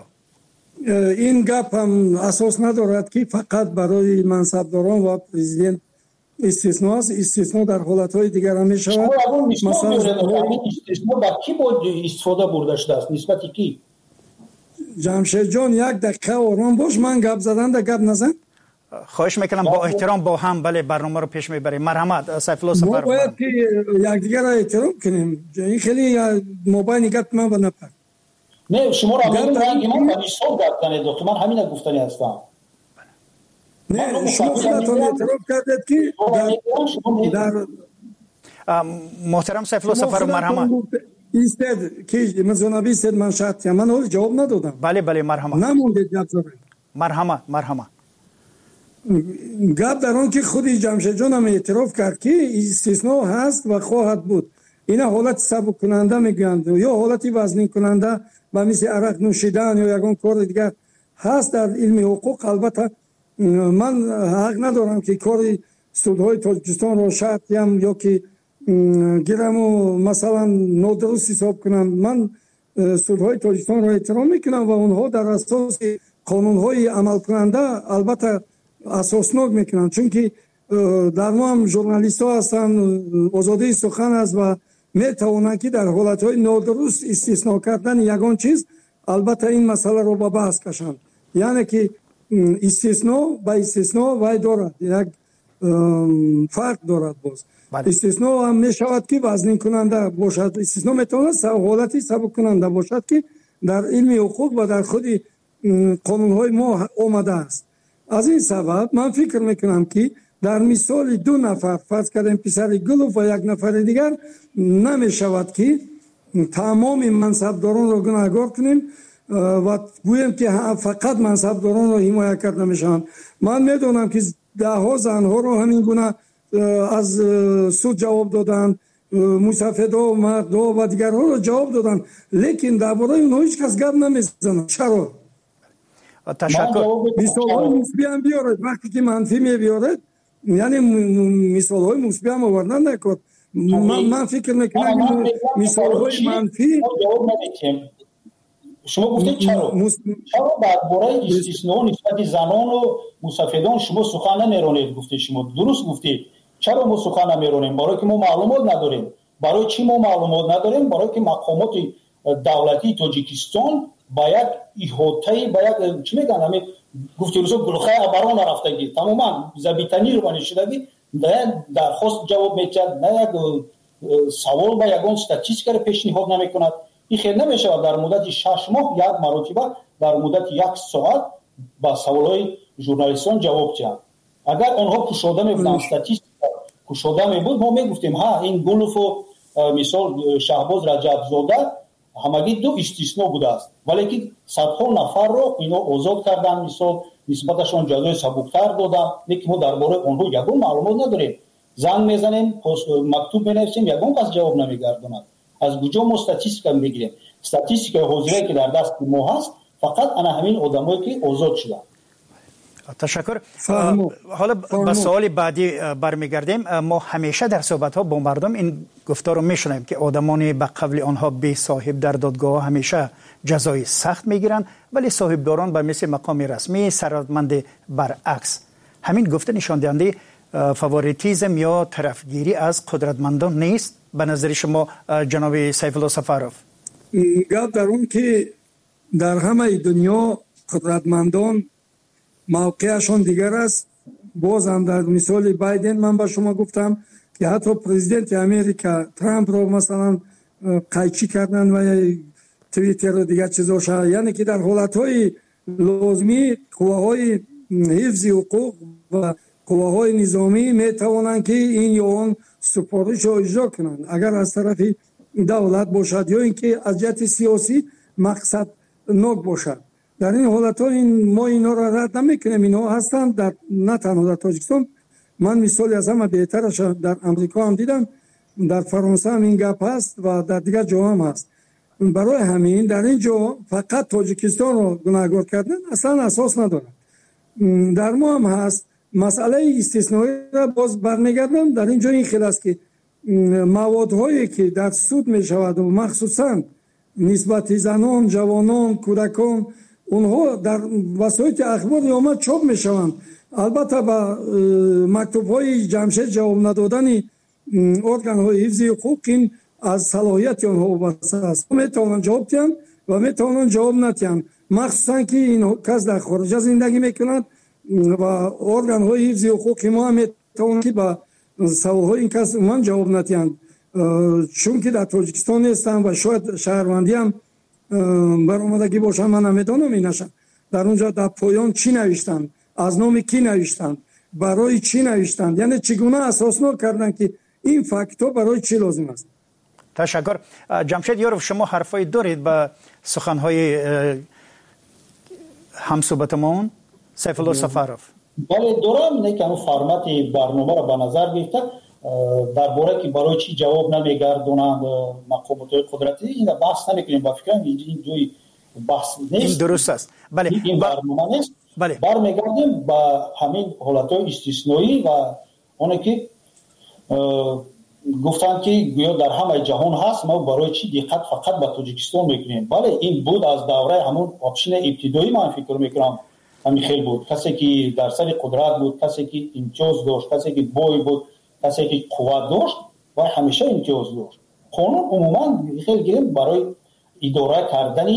Speaker 21: این گپ هم اساس ندارد که فقط برای منصبداران و پرزیدنت استثناء است. استثناء در حالت‌های دیگر هم می‌شود.
Speaker 22: مثلا استثناء با کی بود استفاده برده شده است؟ نسبت کی؟
Speaker 21: جمشید جان یک دقیقه آرام باش، من گپ زدن ده گپ نزن.
Speaker 20: خواهش میکنم با احترام با هم بله برنامه رو پیش میبریم. مرحمت سیف الله سفر.
Speaker 21: ما باید که یکدیگر را احترام کنیم. این خیلی موبایل گپ من و نپر.
Speaker 22: نه شما را میگم من با مثال گپ کنید دکتر، من همین گفتنی هستم.
Speaker 21: نه شما خودتون اعتراف کردید که در
Speaker 20: محترم سیف الله سفر مرحمت
Speaker 21: ایستد که مزونابی استد من شرط من اول جواب ندادم.
Speaker 20: بله مرحمت.
Speaker 21: نموندید گپ زدن.
Speaker 20: مرحمت.
Speaker 21: گپ در آن که خودی جمشید جان هم اعتراف کرد که استثناء هست و خواهد بود. این حالت سبک کننده میگویند یا حالتی وزنی کننده و مثل عرق نوشیدن یا یگان کار دیگر هست در علم حقوق. البته من حق ندارم که کار سودهای تاجیکستان را شرط یا که گیرم و مثلا نادرست حساب کنم. من سودهای تاجیکستان را احترام میکنم و اونها در اساس قانونهای عمل کننده البته اساسناک میکنن، چون که در ما هم ژورنالیست ها هستن، آزادی سخن است و میتوانند که در حالت های نادرست استثناء کردن یگان چیز البته این مسئله رو به بحث کشند. یعنی که استثناء با استثناء وای دارد یک فرق دارد. باز استثناء هم میشود که وزنی کننده باشد، استثناء میتواند حالتی سبک کننده باشد که در علم حقوق و در خود قانون های ما آمده است. از این سبب من فکر میکنم که در مثال دو نفر فرض کردیم پسر گلوف و یک نفر دیگر نمیشود که تمام منصبداران را گناهکار کنیم و گویم که فقط منصبداران را حمایت کرده میشن. من میدونم که ده ها زنها رو همین گونه از سود جواب دادن، مصفدا و مردا و دیگرها رو جواب دادن، لیکن درباره اونها هیچ کس گپ نمیزنه. چرا؟
Speaker 20: تشکر.
Speaker 21: مثال‌های مثبت هم بیارید. وقتی که منفی میبیارید یعنی مثال‌های مثبت هم آوردن نکرد. من فکر میکنم مثال‌های منفی
Speaker 22: جواب ندید. شما گفتید چرا درباره استثناء نسبت زنان و مصفدان شما سخن نمیرونید؟ گفتید شما درست گفتید. چرا ما سخن نمیرونیم؟ برای که ما معلومات نداریم. برای چی ما معلومات نداریم؟ برای که مقامات دولتی تاجیکستان با یک احاطه با یک چی میگن همین گفتی روزو گلخه ابران رفتگی تماما زبیتنی رو بنشیدگی نه درخواست جواب میکرد، نه یک سوال با یگان استاتیستیک رو پیشنهاد نمیکند. این خیلی نمیشه در مدت 6 ماه یک مرتبه در مدت 1 ساعت با سوالای ژورنالیستان جواب دهند. اگر آنها کشوده میبودن استاتیستیک کشوده میبود ما میگفتیم ها این گلوف و مثال شهباز رجب زاده همگی دو استثناء بوده است، ولی که صدها نفر رو اینا آزاد کردن، مثال نسبتشون جزای سبکتر دادن. لیکن ما درباره اونها یگان معلومات نداریم. زنگ میزنیم، مکتوب مینویسیم، یگان کس جواب نمیگرداند. از کجا ما استاتیستیک میگیریم؟ استاتیستیک حاضره که در دست ما هست فقط انا همین آدمایی که آزاد شدن.
Speaker 20: تشکر. حالا به سوال بعدی برمیگردیم. ما همیشه در صحبت‌ها با مردم این گفتار رو میشنویم که آدمانی به قبل آنها بی صاحب در دادگاه همیشه جزای سخت میگیرن، ولی صاحبداران به مثل مقام رسمی ثروتمند برعکس. همین گفته نشان دهنده فاوریتیزم یا طرفگیری از قدرتمندان نیست به نظر شما جناب سیف الله سفروف؟
Speaker 21: گپ در اون که در همه دنیا قدرتمندان موقعشان دیگر است. باز هم در مثال بایدن من با شما گفتم که حتی پرزیدنت امریکا ترامپ رو مثلا قیچی کردن و توییتر و دیگر چیزا شد. یعنی که در حالتهای لازمی قواهای حفظ حقوق و قواهای نظامی میتوانند که این یا آن سفارش رو اجرا کنند اگر از طرف دولت باشد یا اینکه از جهت سیاسی مقصد ناک باشد. در این حالت ها ما اینا را رد نمیکنیم. اینا هستند در نه تنها در تاجیکستان. من مثالی از همه بهترش در امریکا هم دیدم، در فرانسه هم این گپ هست و در دیگر جا هم هست. برای همین در این جا فقط تاجیکستان رو گناهکار کردن اصلا اساس نداره. در ما هم هست مسئله استثنایی را باز برمیگردم. در این جا این خیلی است که موادهایی که در سود می شود و مخصوصا نسبت زنان، جوانان، کودکان، اونها در وسایل اخبار آمد چاپ می شوند البته با مکتوب‌های جمشید جواب ندادن ارگان‌های حفظی حقوق این از صلاحیت آنها وابسته است. میتونن جواب دهند و میتونن جواب ندهند، مخصوصا که این کس در خارج زندگی میکنند و ارگان‌های حفظی حقوق ما میتونن که با سوال‌های این کس من جواب ندهند، چون که در تاجیکستان هستند و شاید شهروندی هم برآمدگی باشند. من نمیدانم اینشان در اونجا در پایان چی نوشتند، از نام کی نوشتند، برای چی نوشتند، یعنی چگونه اساسنامه کردند که این فاکتور برای چی لازم است.
Speaker 20: تشکر. جمشید یاروف، شما حرفای دارید به سخنهای همصحبتمون سیف الله سفروف؟
Speaker 22: بله دارم. نه که همون فرمت برنامه را به نظر گرفته درباره که برای چی جواب نمیگردونند مقامات قدرتی، این بحث نمیکنیم. با فکرم این جوی بحث نیست.
Speaker 20: این درست است. بله
Speaker 22: این برنامه نیست.
Speaker 20: بله
Speaker 22: برمیگردیم به همین حالتهای استثنایی و اونه که گفتن که گویا در همه جهان هست، ما برای چی دقت فقط به تاجیکستان میکنیم. بله این بود از دوره همون آپشن ابتدایی. من فکر میکنم همین خیلی بود، کسی که در سر قدرت بود، کسی که امتیاز داشت، کسی که بوی بود، کسی که قوت داشت و همیشه امتیاز داشت. قانون عموما خیلی گرم برای اداره کردن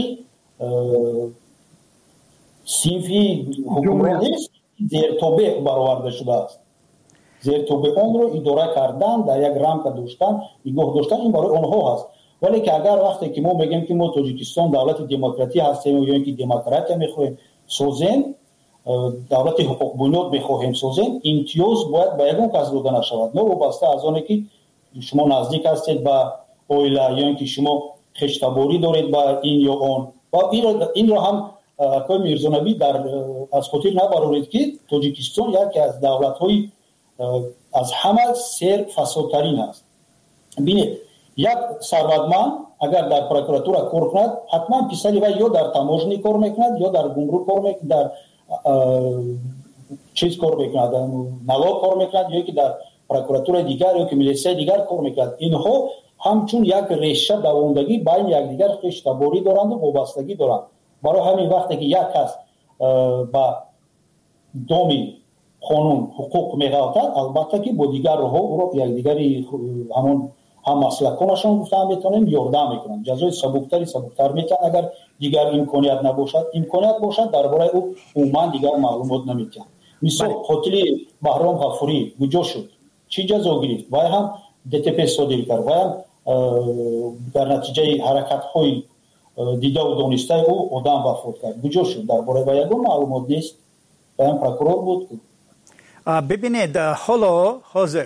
Speaker 22: صنفی حکومت نیست، زیرتوبه برآورده شده است. زیرتوبه اون رو اداره کردن، در یک رمق داشتن، نگاه داشتن، این برای اونها هست. ولی که اگر وقتی که ما میگیم که ما تاجیکستان دولت دموکراتی هستیم یا اینکه دموکراتی میخوایم سازیم، دولت حقوق بنیاد میخواهیم سازیم، امتیاز باید به یگان کس داده نشود، نه وابسته از آنه که شما نزدیک هستید به اویله یا اینکه شما خشتباری دارید با این یا اون. و این را هم آقای میرزانبی در از خاطر نبرید که تاجیکستان یکی از دولت‌های از همه سر فسادترین است. ببینید یک ثروتمند اگر در پروکراتورا کار کند، حتما پسری و یا در تاموژنی کار میکند یا در گمرک کار میکند، در چیز کار میکند، نلاق کار میکند، یا که در پروکراتور دیگر یا که میلیسه دیگر کار میکند. اینها همچون یک ریشه دوندگی بین یکدیگر خشتباری دارند و وابستگی دارند. برای همین وقتی که یک کس با دومی قانون حقوق میغلطد، البته که با دیگر راه رو یکدیگری همون هم مسلکانشان گفتن میتونیم یاردم میکنن، جزای سبکتر میتونن. اگر دیگر امکانیت نباشد، امکانیت باشد درباره او عموما دیگر معلومات نمیتونن. مثال قاتل بهرام غفوری کجا شد، چی جزا گرفت، و هم DTP صادر کرد و هم در نتیجه حرکت های دیده و دانسته او آدم وفات کرد، کجا شد، درباره و یگان معلومات نیست. و هم پروکورور بود.
Speaker 20: ببینید حالا حاضر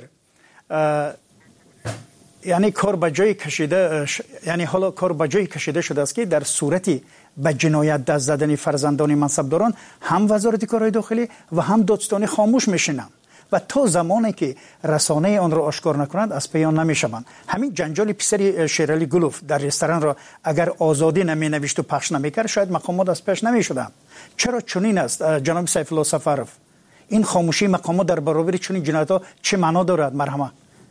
Speaker 20: یعنی کار به جای کشیده، یعنی حالا کار به جای کشیده شده است که در صورتی به جنایت دست زدن فرزندان منصبداران هم وزارت کارهای داخلی و هم دادستانی خاموش میشینند و تا زمانی که رسانه آن را آشکار نکنند از پیان نمیشوند. همین جنجال پسر شیرالی گلوف در رستوران را اگر آزادی نمی نوشت و پخش نمیکرد، شاید مقامات از پیش نمیشدند. چرا چنین است جناب سیف الله سفروف؟ این خاموشی مقامات در برابر چنین جنایت‌ها چه معنا دارد؟ مرحمت.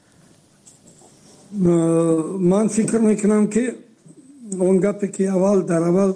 Speaker 21: من فکر میکنم که اون گپی که اول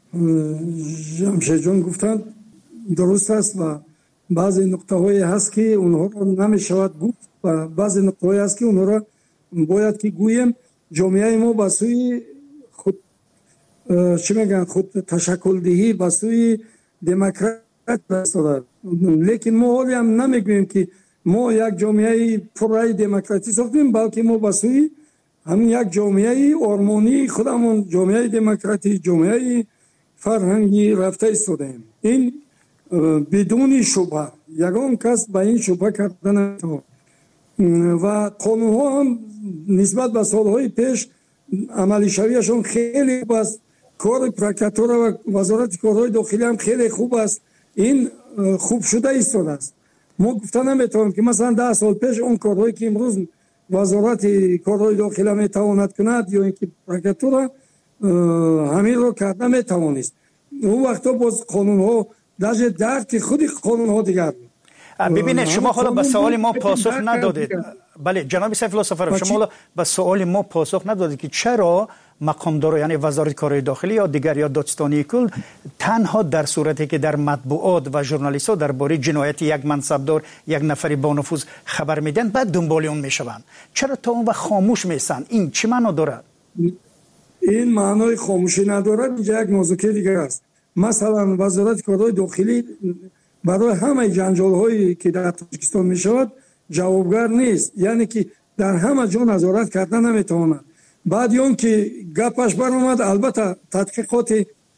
Speaker 21: جمشید جان گفتند درست است و بعضی نقطه هایی هست که اونها رو نمیشود گفت و بعضی نقطه هایی هست که اونها رو باید که گویم. جامعه ما به سوی خود خود تشکل دهی به سوی دموکراسی رسیده، لیکن ما حالی هم نمیگوییم که ما یک جامعه پررای دموکراسی ساختیم، بلکه ما به سوی همین یک جامعه آرمانی خودمون، جامعه دموکراتی، جامعه فرهنگی رفته ایستادیم. این بدون شبهه یگان کس به این شبهه کردن و قانون ها هم نسبت به سالهای پیش عملی شویشون خیلی خوب است. کار پروکراتور و وزارت کارهای داخلی هم خیلی خوب است. این خوب شده ایستاده است. ما گفتن نمیتونیم که مثلا 10 سال پیش اون کارهایی که امروز وزارت کارهای داخلی میتواند کند یا اینکه پروکراتور همین رو کرده میتوانست، اون وقتا باز قانون ها درک خود قانون ها دیگر.
Speaker 20: ببینید شما حالا به سوال ما پاسخ ندادید. بله جناب سیف الله سفروف، شما حالا به سوال ما پاسخ ندادید که چرا مقامدار یعنی وزارت کارهای داخلی یا دیگر یا دادستانی کل تنها در صورتی که در مطبوعات و ژورنالیست‌ها درباره جنایت یک منصبدار یک نفر با نفوذ خبر میدن بعد دنبال اون میشوند. چرا تا اون وقت خاموش میسن؟ این چه معنا دارد؟
Speaker 21: این معنای خاموشی ندارد. اینجا یک موضوع دیگر است. مثلا وزارت کارهای داخلی برای همه جنجال‌هایی که در تاجیکستان میشود جوابگر نیست، یعنی که در همه جا نظارت کردن نمیتواند. بعد اون که گپش برآمد البته تحقیقات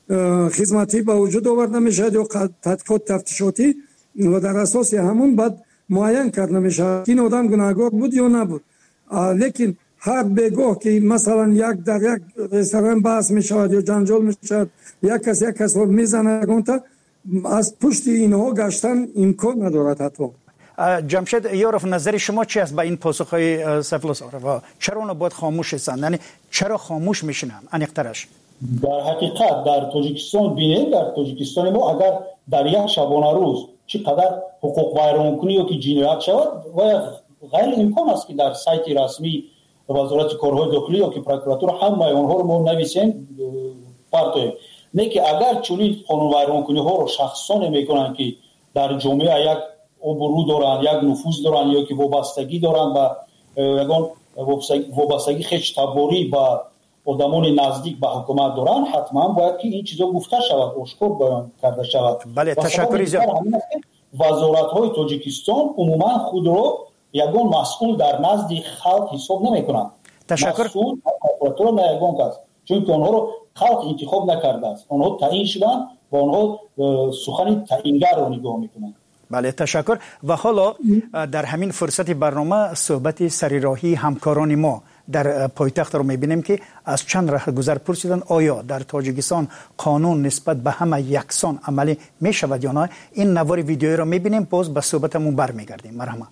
Speaker 21: خدمتی به وجود آورده میشد یا تحقیقات تفتیشاتی و در اساس همون بعد معین کرده میشد این آدم گناهکار بود یا نبود. لیکن هر بگاه که مثلا یک در یک رستوران بحث میشود یا جنجال میشود یک کس رو میزنه گونتا از پشت اینها گشتن امکان ندارد. حتی
Speaker 20: جمشید یارف نظر شما چی است به این پاسخهای سیفالله صارف؟ چرا اونا باید خاموش هستند؟ یعنی چرا خاموش میشنن؟ انیقترش
Speaker 22: در حقیقت در تاجیکستان بینید، در تاجیکستان ما اگر در یک شبانه روز چقدر حقوق ویرانکنی یا که جنایت شود و غیر امکان است که در سایت رسمی وزارت کارهای داخلی یا که پروکراتور همه اونها رو ما نویسیم پارتویم. نه که اگر چنین قانون ویرانکنی ها رو شخصانه میکنن که در جامعه یک ابرو دارن، یک نفوذ دارن یا که وابستگی دارن و یگان وابستگی خیلی تباری با آدمان نزدیک به حکومت دارن، حتما باید که این چیزا گفته شود، آشکار بیان کرده شود.
Speaker 20: بله تشکر زیاد.
Speaker 22: وزارت‌های تاجیکستان عموما خود رو یگان مسئول در نزد خلق حساب نمی‌کنند.
Speaker 20: تشکر.
Speaker 22: مسئول پروکراتور نه یگان کس، چون که آنها رو خلق انتخاب نکرده است. آنها تعیین شدن و آنها سخن تعیینگر رو نگاه می‌کنند.
Speaker 20: بله تشکر. و حالا در همین فرصت برنامه صحبت سریراهی همکاران ما در پایتخت رو میبینیم که از چند رهگذر پرسیدن آیا در تاجیکستان قانون نسبت به همه یکسان عملی میشود یا نه. این نوار ویدیویی رو میبینیم، باز به صحبتمون برمیگردیم. مرحبا.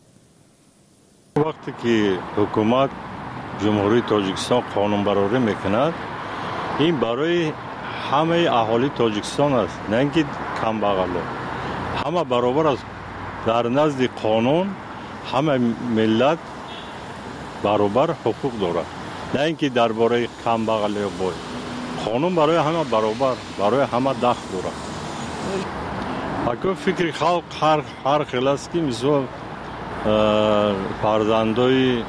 Speaker 2: وقتی که حکومت جمهوری تاجیکستان قانون برآوری میکند، این برای همه اهالی تاجیکستان است، نه اینکه کم بغلا. همه برابر است در نزد قانون، همه ملت برابر حقوق دارد، نه اینکه درباره کم بغل یا بای. قانون برای همه برابر، برای همه دخل دارد. اگر فکر خلق هر خیلی است که مثل فرزندای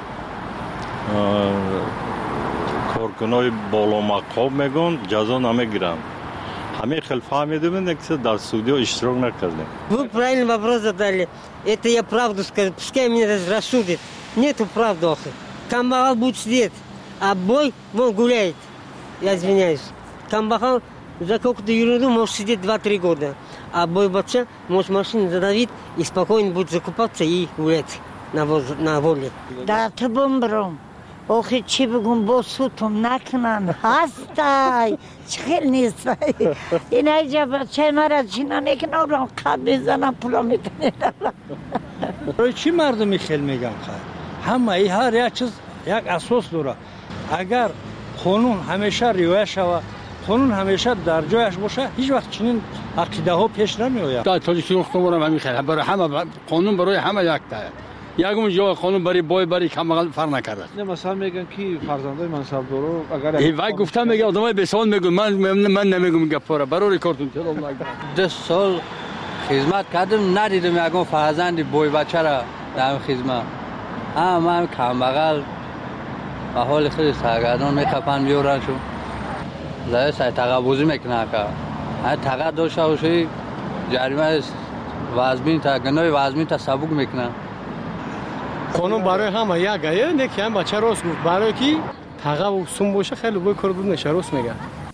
Speaker 2: کارکنای بالا مقام میگن جزا نمیگیرن. همه خیلی фамиды мы در суде اشتراک نکردیم.
Speaker 3: Вы правильный вопрос задали. Это я правду скажу. Пускай меня рассудит. Нету правды. Камбахал будет сидеть, а бой вон гуляет. Я извиняюсь. Камбахал за какую-то ерунду может сидеть 2-3 года. А бой бача может машину задавить и спокойно будет закупаться и гулять на воле.
Speaker 23: Да, ты бомбром. آخه چی بگم با سوتم نکنن هستای چخیل نیستای این ایجا بچه مرد چینا نکن آرام قد بزنم پولا میتونی
Speaker 24: برای چی مردمی خیل میگم خواهد همه ای هر یک چیز یک اساس داره. اگر قانون همیشه رعایت شود، قانون همیشه در جایش باشه، هیچ وقت چنین عقیده ها پیش نمیآید.
Speaker 25: تا تاجیکستان خودمون همین خیلی برای همه قانون برای همه یک تا یکم جا قانون برای بای برای کم فرق نکرده.
Speaker 26: نه مثلا میگن که فرزندای منصبدارو اگر
Speaker 25: وای گفتم میگه آدمای به سال میگن من نمیگم گپا برای کارتون چرا نگم
Speaker 27: 2 سال خدمت کردم ندیدم یکم فرزند بای بچه را در خدمت. من کم بغل به حال خیلی سرگردان میخپن بیارن شو لای سای تقابوزی میکنه که تقا داشته باشی جریمه وزمین تا گناه وزمین تا سبک میکنه.
Speaker 26: قانون برای همه یکه نه که هم بچه راست گفت برای کی تقا و سوم باشه خیلی بای کار بود نشه راست میگه.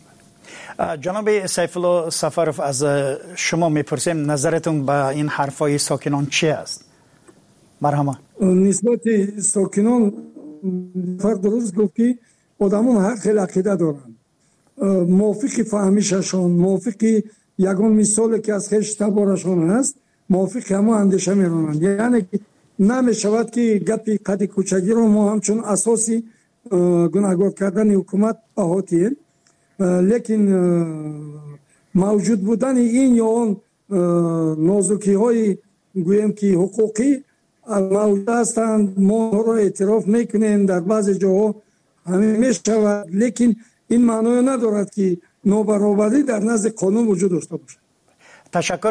Speaker 20: جناب سیفالله سفرف از شما میپرسیم نظرتون به این حرفای ساکنان چی است؟ مرحبا.
Speaker 21: نسبت ساکنان فرد درست گفت که آدمون هر خیلی عقیده دارن، موافق فهمیششون، موافق یگان مثالی که از خیش تبارشون هست موافق همه اندیشه میرونن. یعنی نمیشود که گپی قد کوچگی رو ما همچون اساسی گناهکار کردن حکومت احاتیم، لیکن موجود بودن این یا اون نازکی های گویم که حقوقی موجود هستند، ما رو اعتراف میکنیم، در بعض جاها همین میشود، لیکن این معنی ندارد که نابرابری در نزد قانون وجود داشته باشد.
Speaker 20: تشکر.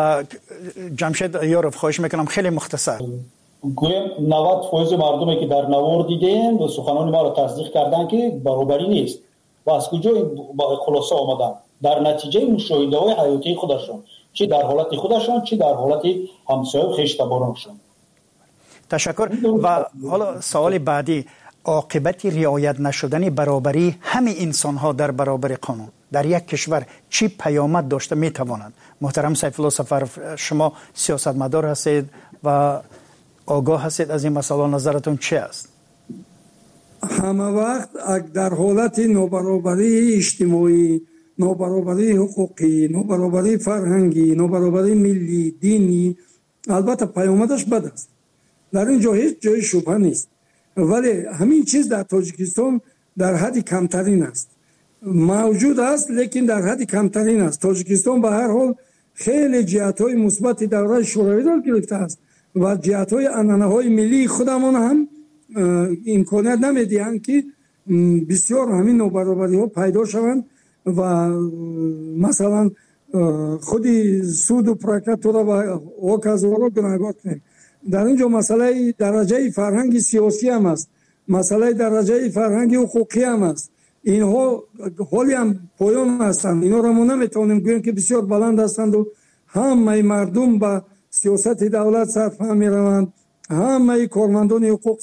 Speaker 20: جمشید یاروف، خواهش میکنم خیلی مختصر.
Speaker 22: گویم 90% مردمی که در نوار دیدیم و سخنان ما را تصدیق کردن که برابری نیست و از کجا این خلاصه آمدن؟ در نتیجه مشاهده های حیاتی خودشون، چه در حالت خودشون چه در حالت همسایه و خویشتبانشون.
Speaker 20: تشکر. و حالا سوال بعدی، عاقبت رعایت نشدن برابری همه انسان ها در برابر قانون در یک کشور چی پیامد داشته میتواند؟ محترم سیف الله سفرов، شما سیاستمدار هستید و آگاه هستید از این مسئله، نظرتون چی است؟
Speaker 21: همه وقت در حالت نابرابری اجتماعی، نابرابری حقوقی، نابرابری فرهنگی، نابرابری ملی، دینی، البته پیامدش بد است، در اینجا هیچ جای شبهه نیست، ولی همین چیز در تاجیکستان در حد کمترین است، موجود است لیکن در حد کمترین است. تاجیکستان به هر حال خیلی جهت‌های مثبت دوره شوروی را گرفته است و جهت‌های عنعنه‌های ملی خودمان هم امکانیت نمیدهند که بسیار همین نابرابری‌ها پیدا شوند و مثلا خودی سود و پراکت را و واکازها را گناهکار کنیم. در اینجا مسئله درجه فرهنگ سیاسی هم است، مسئله درجه فرهنگ حقوقی هم است. اینها حالی هم پایان هستند، اینا را ما نمیتونیم گوییم که بسیار بلند هستند و همه مردم به سیاست دولت سرفهم میروند، همه کارمندان حقوق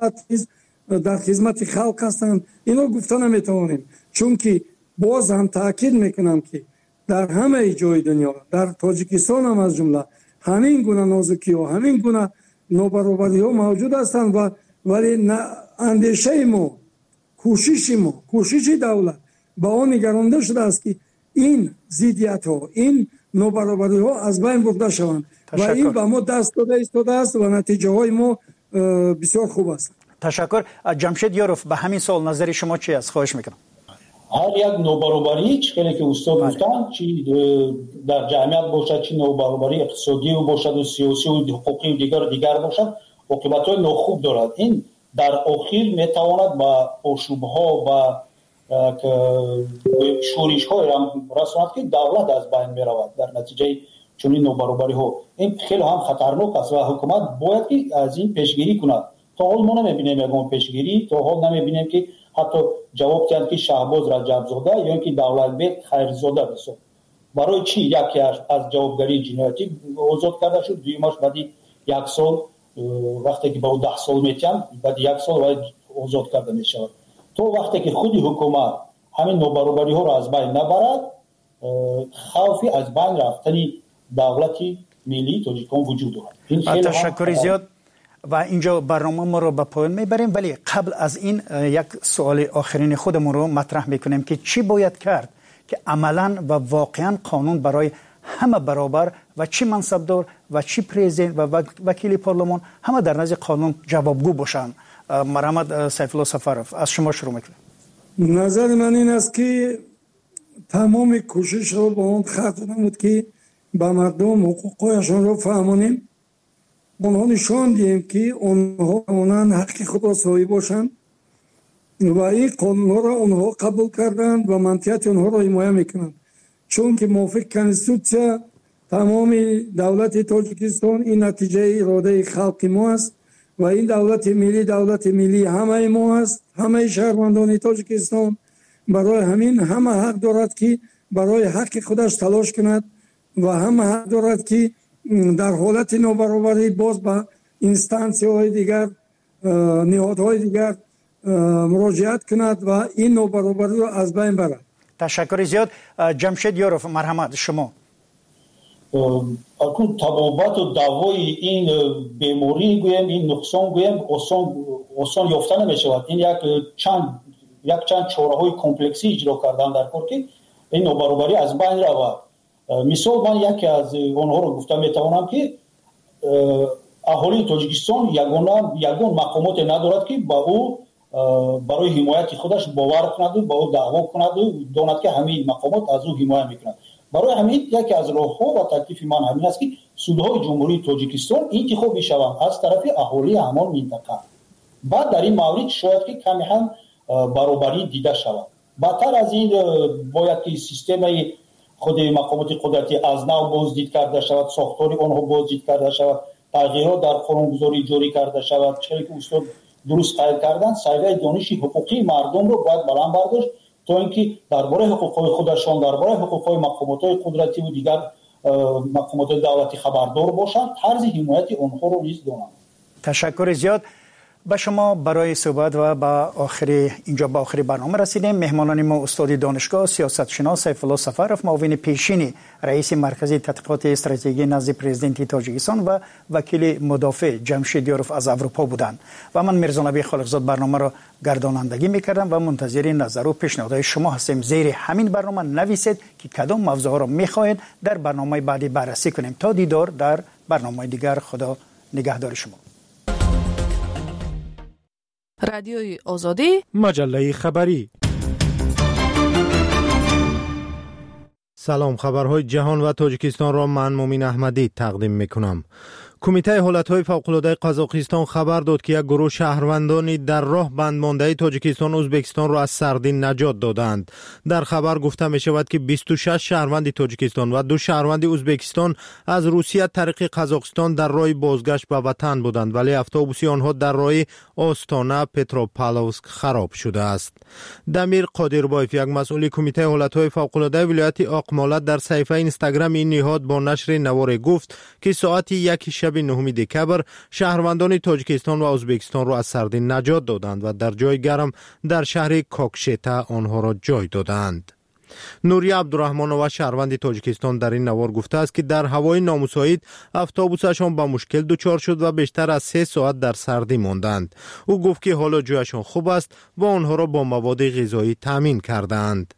Speaker 21: در خدمت خلق هستند. اینا گفته نمیتونیم، چون که باز هم تاکید میکنم که در همه جای دنیا، در تاجیکستان هم از جمله، همین گونه نازکی ها، همین گونه نابرابری ها موجود هستند و ولی اندیشه ما، کوشش دولت به آن نگرانده شده است که این ضدیت ها، این نابرابری ها از بین برده شوند و این به ما دست داده ایستاده است و نتیجه های ما بسیار خوب است.
Speaker 20: تشکر. جمشید یاروف، به همین سوال نظر شما چی است؟ خواهش میکنم.
Speaker 22: هر یک نابرابری خیلی که استاد گفتن، چی در جمعیت باشد، چی نابرابری اقتصادی باشد و سیاسی و حقوقی و دیگر باشد، عاقبت‌های ناخوب دارد. این در آخر میتواند با آشوب‌ها و شورش‌های رساند که دولت از بین میرود در نتیجه چنین نابرابری‌ها. این خیلی هم خطرناک است و حکومت باید که از این پیشگیری کند. تا حال ما نمی‌بینیم یگان پیشگیری، تا حال نمی‌بینیم که حتی جواب دهند که شهباز رجب‌زاده یا اینکه دولتبek خیرزاده بسید. برای چی یکی از جوابگری جنایتی آزاد کرده شد، دویمش بعد یک سال، وقتی که با 10 سال میتیم بعد یک سال باید آزاد کرده میشود. تو وقتی که خودی حکومت همین نابرابری ها را از بین نبرد، خوفی از بین رفتنی دولتی ملی تاجیکستان وجود دارد.
Speaker 20: تشکر زیاد. و اینجا برنامه ما رو به پایان میبریم، ولی قبل از این یک سوال آخرین خودمون رو مطرح میکنیم که چی باید کرد که عملاً و واقعاً قانون برای همه برابر و چی منصبدار و چی پرزیدنت و وکیل پارلمان همه در نزد قانون جوابگو باشن. مرحمت سیف الله سفرов، از شما شروع میکنم.
Speaker 21: نظر من این است که تمام کوشش رو با اون خط نمود که به مردم حقوقشون رو فهمونیم، اونها نشان دهیم که اونها مانند حق خود را صاحب باشند و این قانون ها را اونها قبول کردند و منطقیت اونها را حمایت میکنند، چون که موافق کنستیتوسیا تمام دولت تاجیکستان این نتیجه اراده خلق ما است و این دولت ملی همه ما است، همه شهروندان تاجیکستان. برای همین همه حق دارد که برای حق خودش تلاش کند و همه حق دارد که در حالت نابرابری باز به اینستانسی های دیگر، نهادهای دیگر مراجعت کند و این نابرابری را از بین برد.
Speaker 20: تشکر زیاد. جمشید یاروف، مرحمت شما.
Speaker 22: اکنون تبابت و دوای این بیماری گویم، این نقصان گویم آسان یافته نمیشود. این یک چند چاره های کمپلکسی اجرا کردن در کار که این نابرابری از بین رود. مثال من یکی از اونها رو گفتم میتوانم که اهالی تاجیکستان یگان مقامات ندارد که با او برای حمایت خودش باور کند و با او دعوا کند و داند که همین مقامات از او حمایت میکنند. برای همین یکی از راه‌ها و تکلیف من همین است که سودهای جمهوری تاجیکستان انتخاب شوند از طرف اهالی همان منطقه. بعد در این مورد شاید که کمی هم برابری دیده شود. بدتر از این باید که سیستم خود مقامات قدرتی از نو بازدید کرده شود، ساختار آنها بازدید کرده شود، تغییرات در قانونگذاری جاری کرده شود. چیزی که استاد درست قید کردن، سایه دانش حقوقی مردم رو باید بلند برداشت تا اینکه درباره حقوق‌های خودشان، درباره حقوق‌های مقامات قدرتی و دیگر مقامات دولتی خبردار باشند، طرز حمایت آنها رو نیز دانند.
Speaker 20: تشکر زیاد به شما برای صحبت و اینجا به آخر برنامه رسیدیم. مهمانان ما استاد دانشگاه سیاستشناس سیف الله سفرов، معاون پیشین رئیس مرکز تحقیقات استراتژی نزد پرزیدنت تاجیکستان و وکیل مدافع جمشید یاروف از اروپا بودند و من میرزا نبی خالقزاد برنامه را گردانندگی میکردم و منتظر نظر و پیشنهادهای شما هستیم. زیر همین برنامه نویسید که کدام موضوع را میخواهید در برنامه بعدی بررسی کنیم. تا دیدار در برنامه دیگر، خدا نگهدار شما.
Speaker 1: رادیوی آزادی،
Speaker 5: مجله خبری. سلام، خبرهای جهان و تاجیکستان را من مومین احمدی تقدیم میکنم. کمیته حالتهای فوق‌العاده قزاقستان خبر داد که یک گروه شهروندانی در راه بند مانده تاجیکستان ازبکستان را از سردین نجات دادند. در خبر گفته می شود که 26 شهروند تاجیکستان و 2 شهروند ازبکستان از روسیه طریق قزاقستان در راه بازگشت به وطن بودند، ولی اتوبوس آنها در راه آستانه پتروپاولسک خراب شده است. دمیر قادربایف، یک مسئول کمیته حالتهای فوق‌العاده ولایت آقماله، در صفحه اینستاگرام این نهاد با نشر نوار گفت که ساعت 1 شب 9 دکبر شهروندان تاجیکستان و ازبکستان را از سردین نجات دادند و در جای گرم در شهر کوکشتا آنها را جای دادند. نوری عبدالرحمانова شهروند تاجیکستان در این نوار گفته است که در هوای نامساعد اتوبوسشان با مشکل دچار شد و بیشتر از 3 ساعت در سردی ماندند. او گفت که حالا جویشان خوب است و آنها را با مواد غذایی تامین کردند.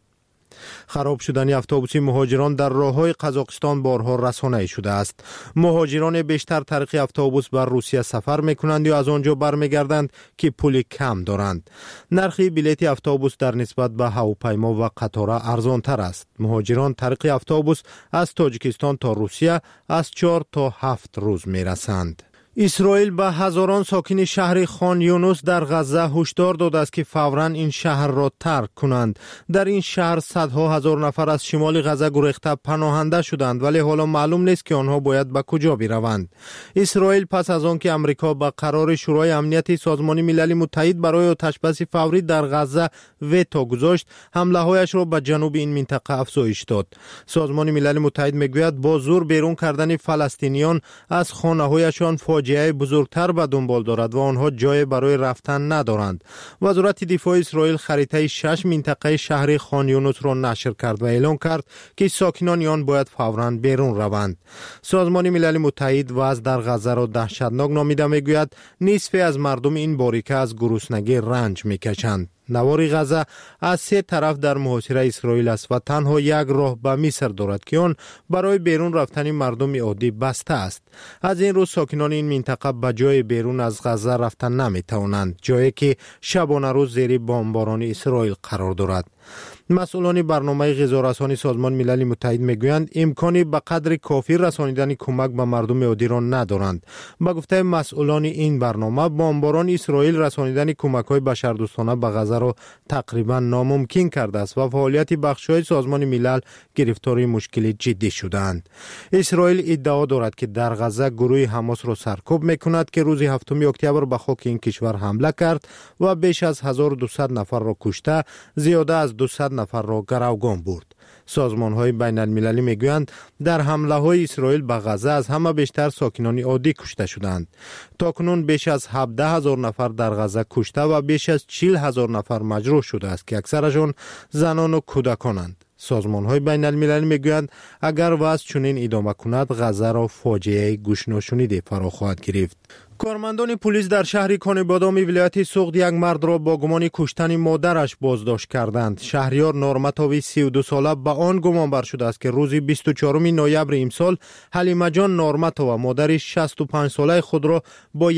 Speaker 5: خراب شدن اتوبوس مهاجران در راههای قزاقستان بارها رسانه‌ای شده است. مهاجران بیشتر طریق اتوبوس بر روسیه سفر می‌کنند یا از آنجا برمیگردند که پول کم دارند. نرخ بلیط اتوبوس در نسبت به هواپیما و قطار ارزان‌تر است. مهاجران طریق اتوبوس از تاجیکستان تا روسیه از 4 تا 7 روز می‌رسند. اسرائیل به هزاران ساکن شهر خان یونس در غزه هشدار داده است که فوراً این شهر را ترک کنند. در این شهر صدها هزار نفر از شمال غزه گریخته پناهنده شدند، ولی حالا معلوم نیست که آنها باید به کجا بروند. اسرائیل پس از آنکه آمریکا به قرار شورای امنیت سازمان ملل متحد برای آتشبس فوری در غزه ویتو گذاشت، حمله‌هایش را به جنوب این منطقه افزایش داد. سازمان ملل متحد میگوید با زور بیرون کردن فلسطینیان از خانه‌هایشان فاجعه بزرگتر به دنبال دارد و آنها جای برای رفتن ندارند. وزارت دفاع اسرائیل خریطه 6 منطقه شهر خان یونس را نشر کرد و اعلام کرد که ساکنان آن باید فوراً بیرون روند. سازمان ملل متحد وضع در غزه را دهشتناک نامیده، میگوید نصف از مردم این باریکه از گرسنگی رنج میکشند. نوار غزه از 3 طرف در محاصره اسرائیل است و تنها یک راه به مصر دارد که آن برای بیرون رفتن مردم عادی بسته است. از این رو ساکنان این منطقه به جای بیرون از غزه رفتن نمیتوانند، جایی که شبانه روز زیر بمباران اسرائیل قرار دارد. مسئولان برنامه غذارسانی سازمان ملل متحد میگویند امکانی به قدر کافی رسانیدن کمک به مردم عادی را ندارند. به گفته مسئولان این برنامه، بمباران اسرائیل رسانیدن کمک‌های بشردوستانه به غزه را تقریبا ناممکن کرده است و فعالیت بخش‌های سازمان ملل گرفتار مشکل جدی شدند. اسرائیل ادعا دارد که در غزه گروه حماس را سرکوب میکند که روز 7 اکتبر به خاک این کشور حمله کرد و بیش از 1200 نفر را کشته، زیاده از 200 نفر را گروگان برد. سازمان‌های بین المللی میگویند در حمله‌های اسرائیل به غزه از همه بیشتر ساکنان عادی کشته شدند. تاکنون بیش از 17,000 نفر در غزه کشته و بیش از 40,000 نفر مجروح شده است که اکثرشان زنان و کودکانند. سازمان‌های بین المللی میگویند اگر وضع چنین ادامه کند غزه را فاجعه گوش‌نشنیده فرا خواهد گرفت. کارمندان پلیس در شهر کانبادامی ولایت سوغد یک مرد را با گمان کشتن مادرش بازداشت کردند. شهریار نورمتاوی 32 ساله به آن گمان بر شده است که روز 24 نوامبر امسال حلیمه جان نورمتاوا مادر 65 ساله خود را با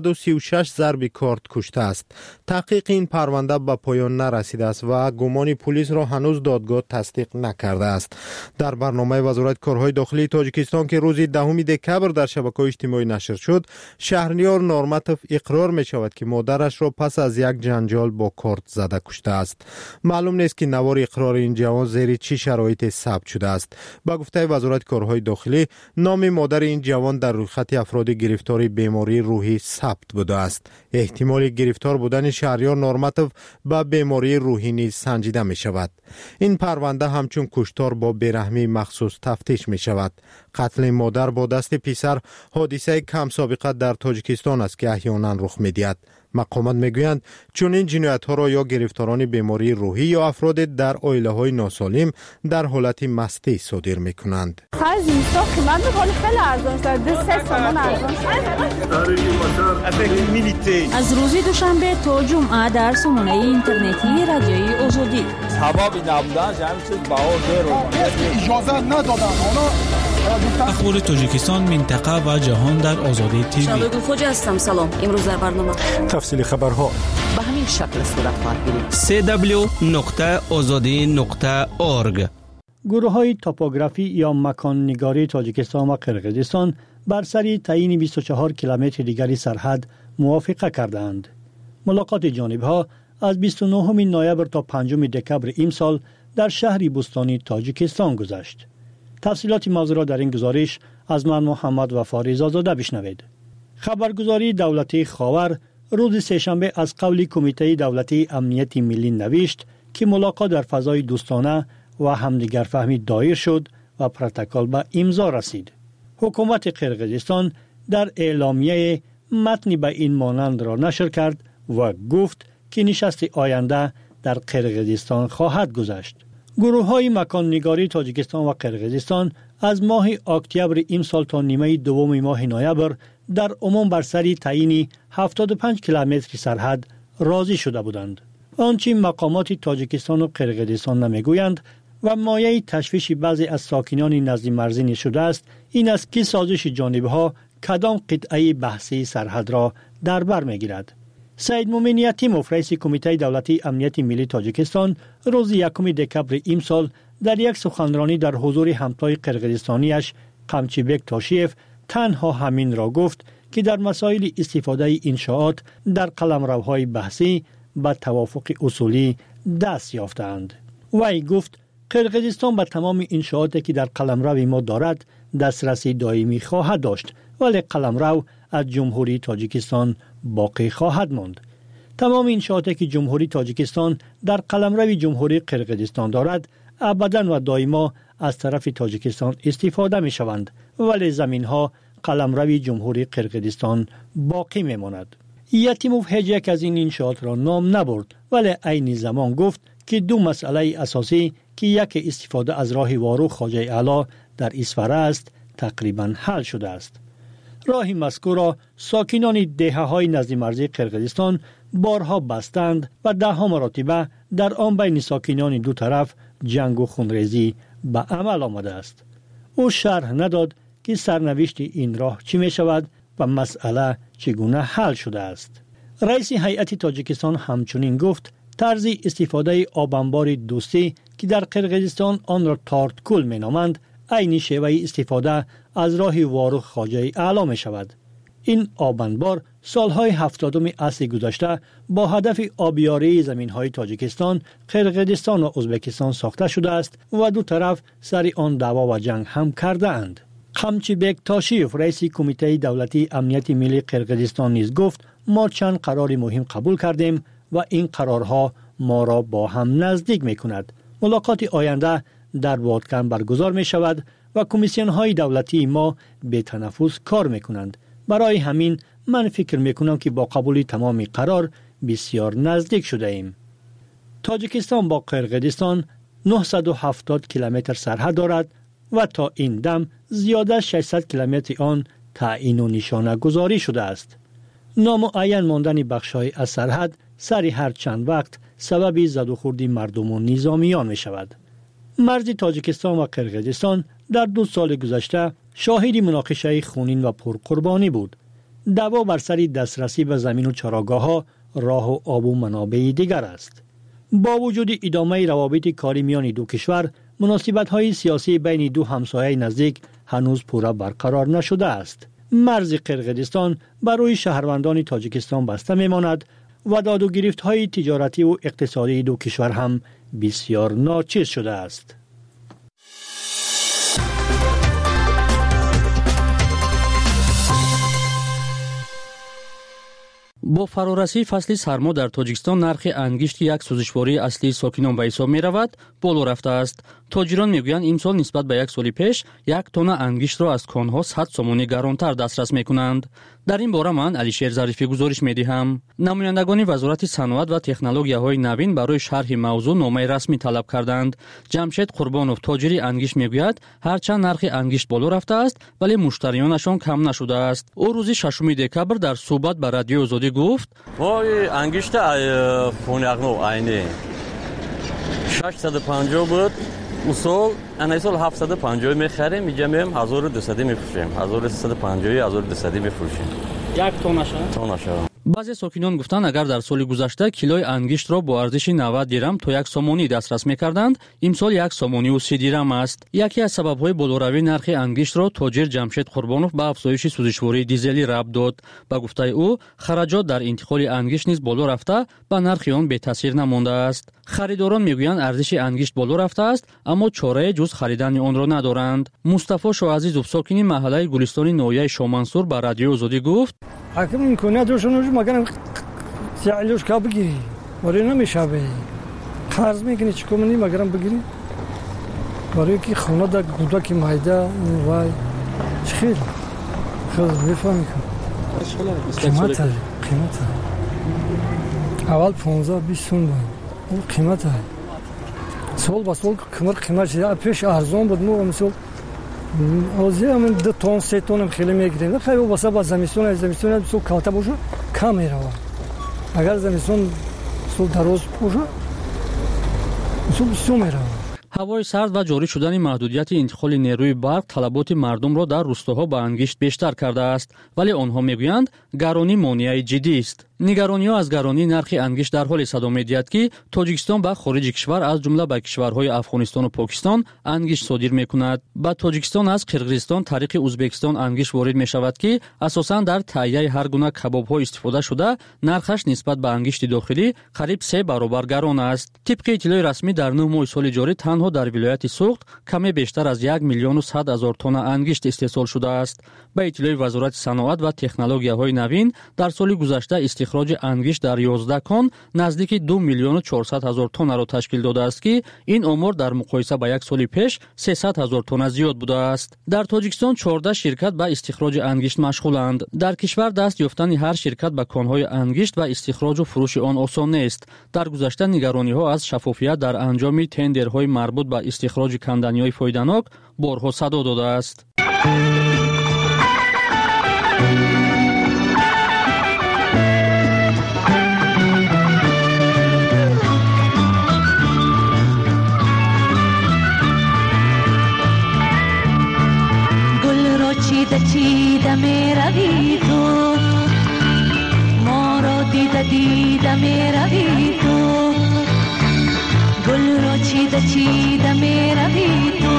Speaker 5: 136 ضرب کارت کشته است. تحقیق این پرونده به پایان نرسیده است و گمان پلیس را هنوز دادگاه تصدیق نکرده است. در برنامه وزارت کارهای داخلی تاجیکستان که روز 10 دکبر در شبکه‌های اجتماعی نشر شد، شهر شهریار نورماتوف اقرار می شود که مادرش را پس از یک جنجال با کارت زده کشته است. معلوم نیست که نوار اقرار این جوان زیر چه شرایطی ثبت شده است. با گفته وزارت کارهای داخلی، نام مادر این جوان در رویخط افراد گرفتار بیماری روحی ثبت بوده است. احتمال گرفتار بودن شهریار نورماتوف با بیماری روحی نیز سنجیده می شود. این پرونده همچون کشتار با بیرحمی مخصوص تفتیش می شود. قتل مادر با دست پسر حادثه کم سابقه در تاجیکستان است که احیانا رخ می دهد. مقامات میگویند چون این جنایت ها را یا گرفتاران بیماری روحی یا افراد در عائله های ناسالم در حالت مستی صادر می کنند.
Speaker 7: از روز دوشنبه تا جمعه در سامانه اینترنتی رادیوی آزادی
Speaker 6: اخبار تاجیکستان، منطقه و جهان در آزادی تیوی.
Speaker 8: شبگون خوجا هستم. سلام. امروز در برنامه
Speaker 6: تفصیل خبرها
Speaker 8: به همین شکل صورت خواهد گرفت.
Speaker 17: www.azadi.org.
Speaker 9: گروه‌های توپوگرافی یا مکان نگاری تاجیکستان و قرقیزستان بر سر تعیین 24 کیلومتر دیگری سرحد موافقه کردند. ملاقات جانب‌ها از 29 نوامبر تا 5 دکمبر امسال در شهر بوستانی تاجیکستان گذشت. تفصیلات موضوع را در این گزارش از من محمد وفا رضازاده بشنوید. خبرگزاری دولتی خاور روز سه‌شنبه از قول کمیته دولتی امنیت ملی نوشت که ملاقات در فضای دوستانه و همدیگر فهمی دایر شد و پروتکل به امضا رسید. حکومت قرقیزستان در اعلامیه متنی به این مانند را نشر کرد و گفت که نشست آینده در قرقیزستان خواهد گذشت. گروه‌های مکان نگاری تاجیکستان و قرقیزستان از ماه اکتبر امسال تا نیمه دوم ماه نوامبر در عموم بر سر تعیین 75 کیلومتر سرحد راضی شده بودند. آنچه مقامات تاجیکستان و قرقیزستان نمیگویند و مایه تشویش بعضی از ساکنان نزد مرزی شده است این است که سازش جانبها کدام قطعه بحثی سرحد را در بر میگیرد. سید مومن یتیموف رئیس کمیته دولتی امنیت ملی تاجیکستان روز 1 دکمبر امسال در یک سخنرانی در حضور همتای قرقیزستانیش قمچیبک تاشیف تنها همین را گفت که در مسائل استفاده انشاءات در قلمروهای بحثی به توافق اصولی دست یافتند. وی گفت قرقیزستان به تمام انشاءاتی که در قلمرو ما دارد دسترسی دائمی خواهد داشت ولی قلمرو از جمهوری تاجیکستان باقی خواهد ماند. تمام انشاءاتی که جمهوری تاجیکستان در قلمرو جمهوری قرقیزستان دارد ابداً و دائما از طرف تاجیکستان استفاده می شوند ولی زمین ها قلمرو جمهوری قرقیزستان باقی می ماند. یتیموف هیچ یک از این انشاءات را نام نبرد ولی عین زمان گفت که دو مسئله اساسی که یک استفاده از راه وارو خواجه اعلی در اسفره است تقریبا حل شده است. راه مذکور را ساکنان دهه‌های نزد مرزی قرقیزستان بارها بستند و ده‌ها مراتبه در آن بین ساکنان دو طرف جنگ و خونریزی به عمل آمده است. او شرح نداد که سرنوشت این راه چی می شود و مسئله چگونه حل شده است. رئیس هیئت تاجیکستان همچنین گفت طرز استفاده آبانبار دوستی که در قرقیزستان آن را تارتکل می نامند عین شیوه استفاده از راه واروخ خواجه اعلی می شود. این آبانبار سالهای 70 عصر گذشته با هدف آبیاری زمینهای تاجیکستان، قرقیزستان و ازبکستان ساخته شده است و دو طرف سر آن دعوا و جنگ هم کرده اند. قمچیبک تاشیف رئیس کمیته دولتی امنیت ملی قرقیزستان نیز گفت ما چند قرار مهم قبول کردیم و این قرارها ما را با هم نزدیک می کند. ملاقات آینده در بادکن برگزار می شود و کمیسیون های دولتی ما به تنفس کار می کنند. برای همین من فکر می کنم که با قبول تمام قرار بسیار نزدیک شده ایم. تاجیکستان با قرقیزستان 970 کیلومتر سرحد دارد و تا این دم زیاده 600 کیلومتر آن تعیین و نشانه گذاری شده است. نامعین ماندن بخش‌های از سرحد سری هر چند وقت سبب زد و خورد مردم و نظامیان می شود. مرز تاجیکستان و قرقیزستان در 2 سال گذشته شاهد مناقشه خونین و پرقربانی بود. دعوا بر سر دسترسی به زمین و چراگاه‌ها، راه و آب و منابع دیگر است. با وجود ادامه روابط کاری میان دو کشور، مناسبت‌های سیاسی بین دو همسایه نزدیک هنوز پورا برقرار نشده است. مرز قرقیزستان برای شهروندان تاجیکستان بسته میماند و داد و گرفت‌های تجارتی و اقتصادی دو کشور هم بسیار ناچیز شده است.
Speaker 10: با فرارسی فصل سرما در تاجیکستان نرخ انگشت یک سوزشواری اصلی ساکنان به حساب می رود بالا رفته است. تاجران میگویند امسال نسبت به یک سال پیش یک تن انگشت را از کانها 100 سومانی گرانتر دسترس میکنند. در این باره من علیشیر ظریفی گزارش میدهم. نمایندگان وزارت صنعت و تکنولوژی‌های نوین برای شرح موضوع نامه رسمی طلب کردند. جمشید قربانوف تاجری انگشت میگوید هرچند نرخ انگشت بالا رفته است ولی مشتریانشان کم نشده است. او روز 6 دکبر در صحبت با رادیو آزادی گفت:
Speaker 11: وای انگشت فونیقنو عینی 650 بود. اصول انایسال 750 میخریم اینجا میام 1200 میفروشیم 1350 1200 میفروشیم
Speaker 10: یک تونشه. بعضی ساکنان گفتند اگر در سال گذشته کیلوی انگشت را با ارزش 90 درم تا 1 سومانی دسترس می‌کردند، امسال 1 سومانی و 30 درم است. یکی از سبب‌های بالوروی نرخ انگشت را تاجر جمشید قربانوف به افزایش سوزشواری دیزلی ربط داد. با گفته او خراجات در انتقال انگشت نیز بالا رفته و نرخ آن بی تاثیر نمانده است. خریداران میگویند ارزش انگشت بالا رفته است اما چاره جز خریدن آن را ندارند. مصطفی شاعزیزов ساکن محله گلستان نویه شامنصور با رادیو آزادی گفت:
Speaker 21: حکم میکنه دوشون مگرم سیالوش کا بگیری ولی نمیشه به قرض میکنی چیکار کنی مگرم بگیری برای کی خونه دا گودا کی مایدا وای خیلی میفهمی قیمت اول 15 20 سون بود قیمت سال با سال قیمت پیش ارزان بود مو مثلا اوزی من 2 تن 3 تن خیلی میگیریم خیلی واسه با زمستون سو کاتا باشه کم میره اگر زمستون سو دراز باشه سو میره.
Speaker 10: هوای سرد و جاری شدن محدودیت انتقال نیروی برق طلبات مردم را در روستاها به انگشت بیشتر کرده است ولی آنها میگویند گرانی مانع جدی است. نگرانی‌ها از گرانی نرخ انگشت در حال صدا می‌دهد که تاجیکستان به خارج کشور از جمله به کشورهای افغانستان و پاکستان انگشت صادر می‌کند. با تاجیکستان از قرقیزستان طریق ازبکستان انگشت وارد می‌شود که اساساً در تهیه هر گونه کباب‌ها استفاده شده نرخش نسبت به انگشت داخلی قریب 3 برابر گران است. طبق اطلاع رسمی در 9 ماه سال جاری تنها در ولایت سوخت کمی بیشتر از 1,100,000 تن انگشت استحصال شده است. به اطلاع وزارت صنعت و تکنولوژی‌های نوین در سال گذشته استخراج انگشت در 11 کان نزدیک 2,400,000 تن را تشکیل داده است که این آمار در مقایسه با یک سال پیش 300,000 تن زیاد بوده است. در تاجیکستان 14 شرکت به استخراج انگشت مشغولند. در کشور دست یافتن هر شرکت به کانهای انگشت و استخراج و فروش آن آسان نیست. در گذشته نگرانی‌ها از شفافیت در انجام تندرهای مربوط به استخراج کندنی‌های فایده‌ناک بارها صدا داده است.
Speaker 12: چیده می روی تو ما را دیده می روی تو گل را چیده می روی تو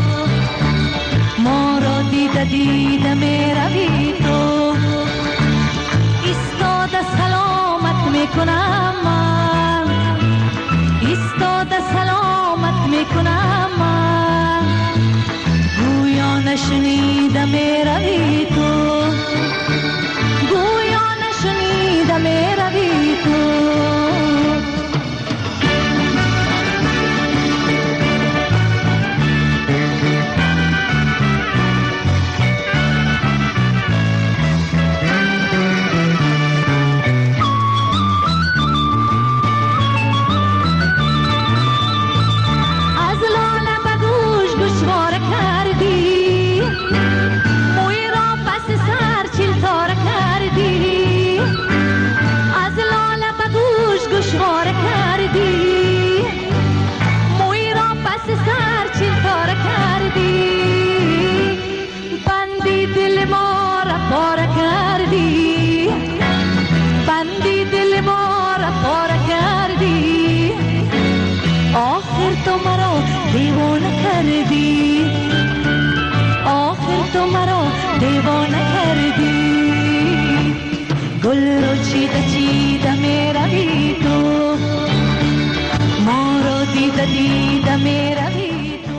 Speaker 12: ما را دیده می روی تو ایستاده سلامت می کنم من ایستاده سلامت می کنم من گویا نشنیده می روی تو گویا نشنیده می روی تو دیوانه کردی گل رو چیده چیده میروی تو ما رو دیده دیده میروی.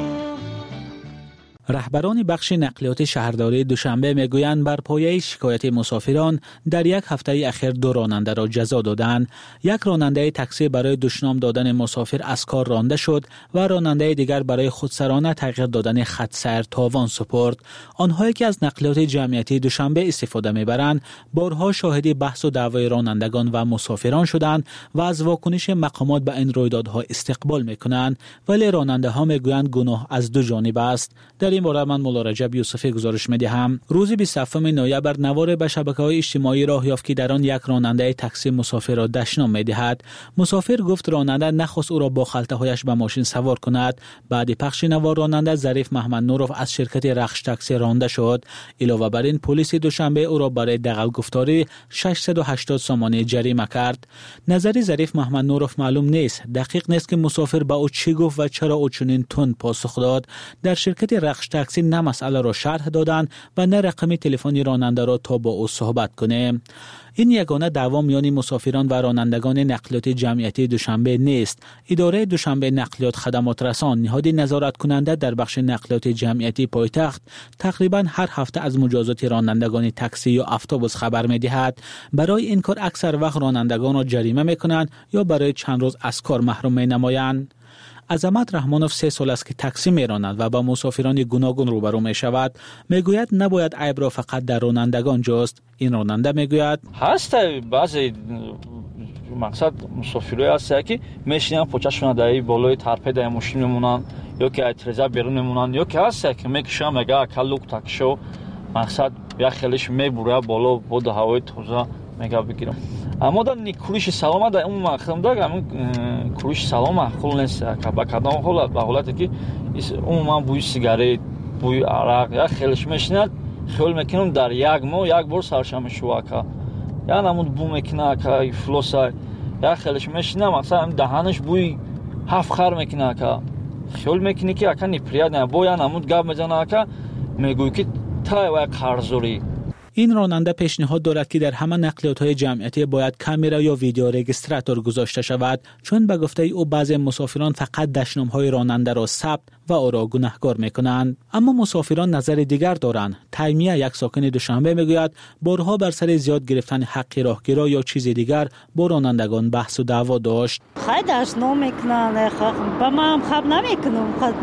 Speaker 6: رهبران بخش نقلیات شهرداری دوشنبه میگویند بر پایه شکایت مسافران در یک هفته اخیر 2 راننده را جزا دادند. یک راننده تاکسی برای دشنام دادن مسافر از کار رانده شد و راننده دیگر برای خودسرانه تغییر دادن خط سیر تاوان سپرد. آنهایی که از نقلیات جمعیتی دوشنبه استفاده میبرند بارها شاهد بحث و دعوای رانندگان و مسافران شدند و از واکنش مقامات به این رویدادها استقبال میکنند، ولی راننده ها میگویند گناه از 2 جانب است. در این باره من مولا رجب یوسفی گزارش میدهم. روز 27 نوامبر نوار به شبکه‌های اجتماعی راه یافت که در آن یک راننده تاکسی مسافر را دشنام میدهد. مسافر گفت راننده نخواست او را با خلطه‌هایش به ماشین سوار کند. بعد پخش نوار راننده ظریف محمد نوروف از شرکت رخش تاکسی رانده شد. علاوه بر این پلیس دوشنبه او را برای دغل گفتاری 680 سامانه جریمه کرد. نظر ظریف محمد نوروف معلوم نیست. دقیق نیست که مسافر به او چی گفت و چرا او چنین تند پاسخ داد. در شرکت رخش تاکسی نه مسئله را شرح دادند و نه رقم تلفن راننده را تا با او صحبت کنه. این یگانه دعوا میان مسافران و رانندگان نقلیات جمعیتی دوشنبه نیست. اداره دوشنبه نقلیات خدمات رسان، نهاد نظارت کننده در بخش نقلیات جمعیتی پایتخت، تقریبا هر هفته از مجازات رانندگان تاکسی یا اتوبوس خبر می‌دهد. برای این کار اکثر وقت رانندگان را جریمه می‌کنند یا برای چند روز از کار محروم می‌نمایند. عظمت رحمانوف 3 سال است که تاکسی میراند و با مسافران گوناگون روبرو می شود. میگوید نباید عیب را فقط در رانندگان جست. این راننده میگوید
Speaker 4: هست بعضی مقصد مسافرای هست که میشینن پوچشون در بالای ترپه در ماشین میمونن یا که اترزا بیرون میمونن یا که هست که میکشن میگه کلوک تاکشو مقصد یا خیلیش میبره بالا بود هوای تازه میگه بگیرم. اما در نیکوریش سلامه در اون مقام دارم کوریش سلامه خول نیست که با کدام حالت به حالتی که عموما بوی سیگارت بوی عرق یا خیلیش میشنه خیال میکنم در یک ماه یک بار سرشم شوا که یا نمود بو میکنه که فلوسای یا خیلیش میشنه مثلا دهانش بوی هفخر میکنه که خیال میکنه که اکنی پریاد نه بو یا نمود گاب میزنه که میگوی که تای و قرضوری.
Speaker 6: این راننده پیشنهاد دارد که در همه نقلیات‌های جمعیتی باید کامرا یا ویدیو رگیستراتور گذاشته شود، چون به گفته او بعضی مسافران فقط دشنام‌های راننده را ثبت و او را گناهکار می‌کنند. اما مسافران نظر دیگر دارند. تیمیه، یک ساکن دوشنبه، میگوید بارها بر سر زیاد گرفتن حق راهگیرا یا چیز دیگر با رانندگان بحث و دعوا داشت.
Speaker 13: خیلی دشنام می‌کنند، با من خب نمی‌کنم.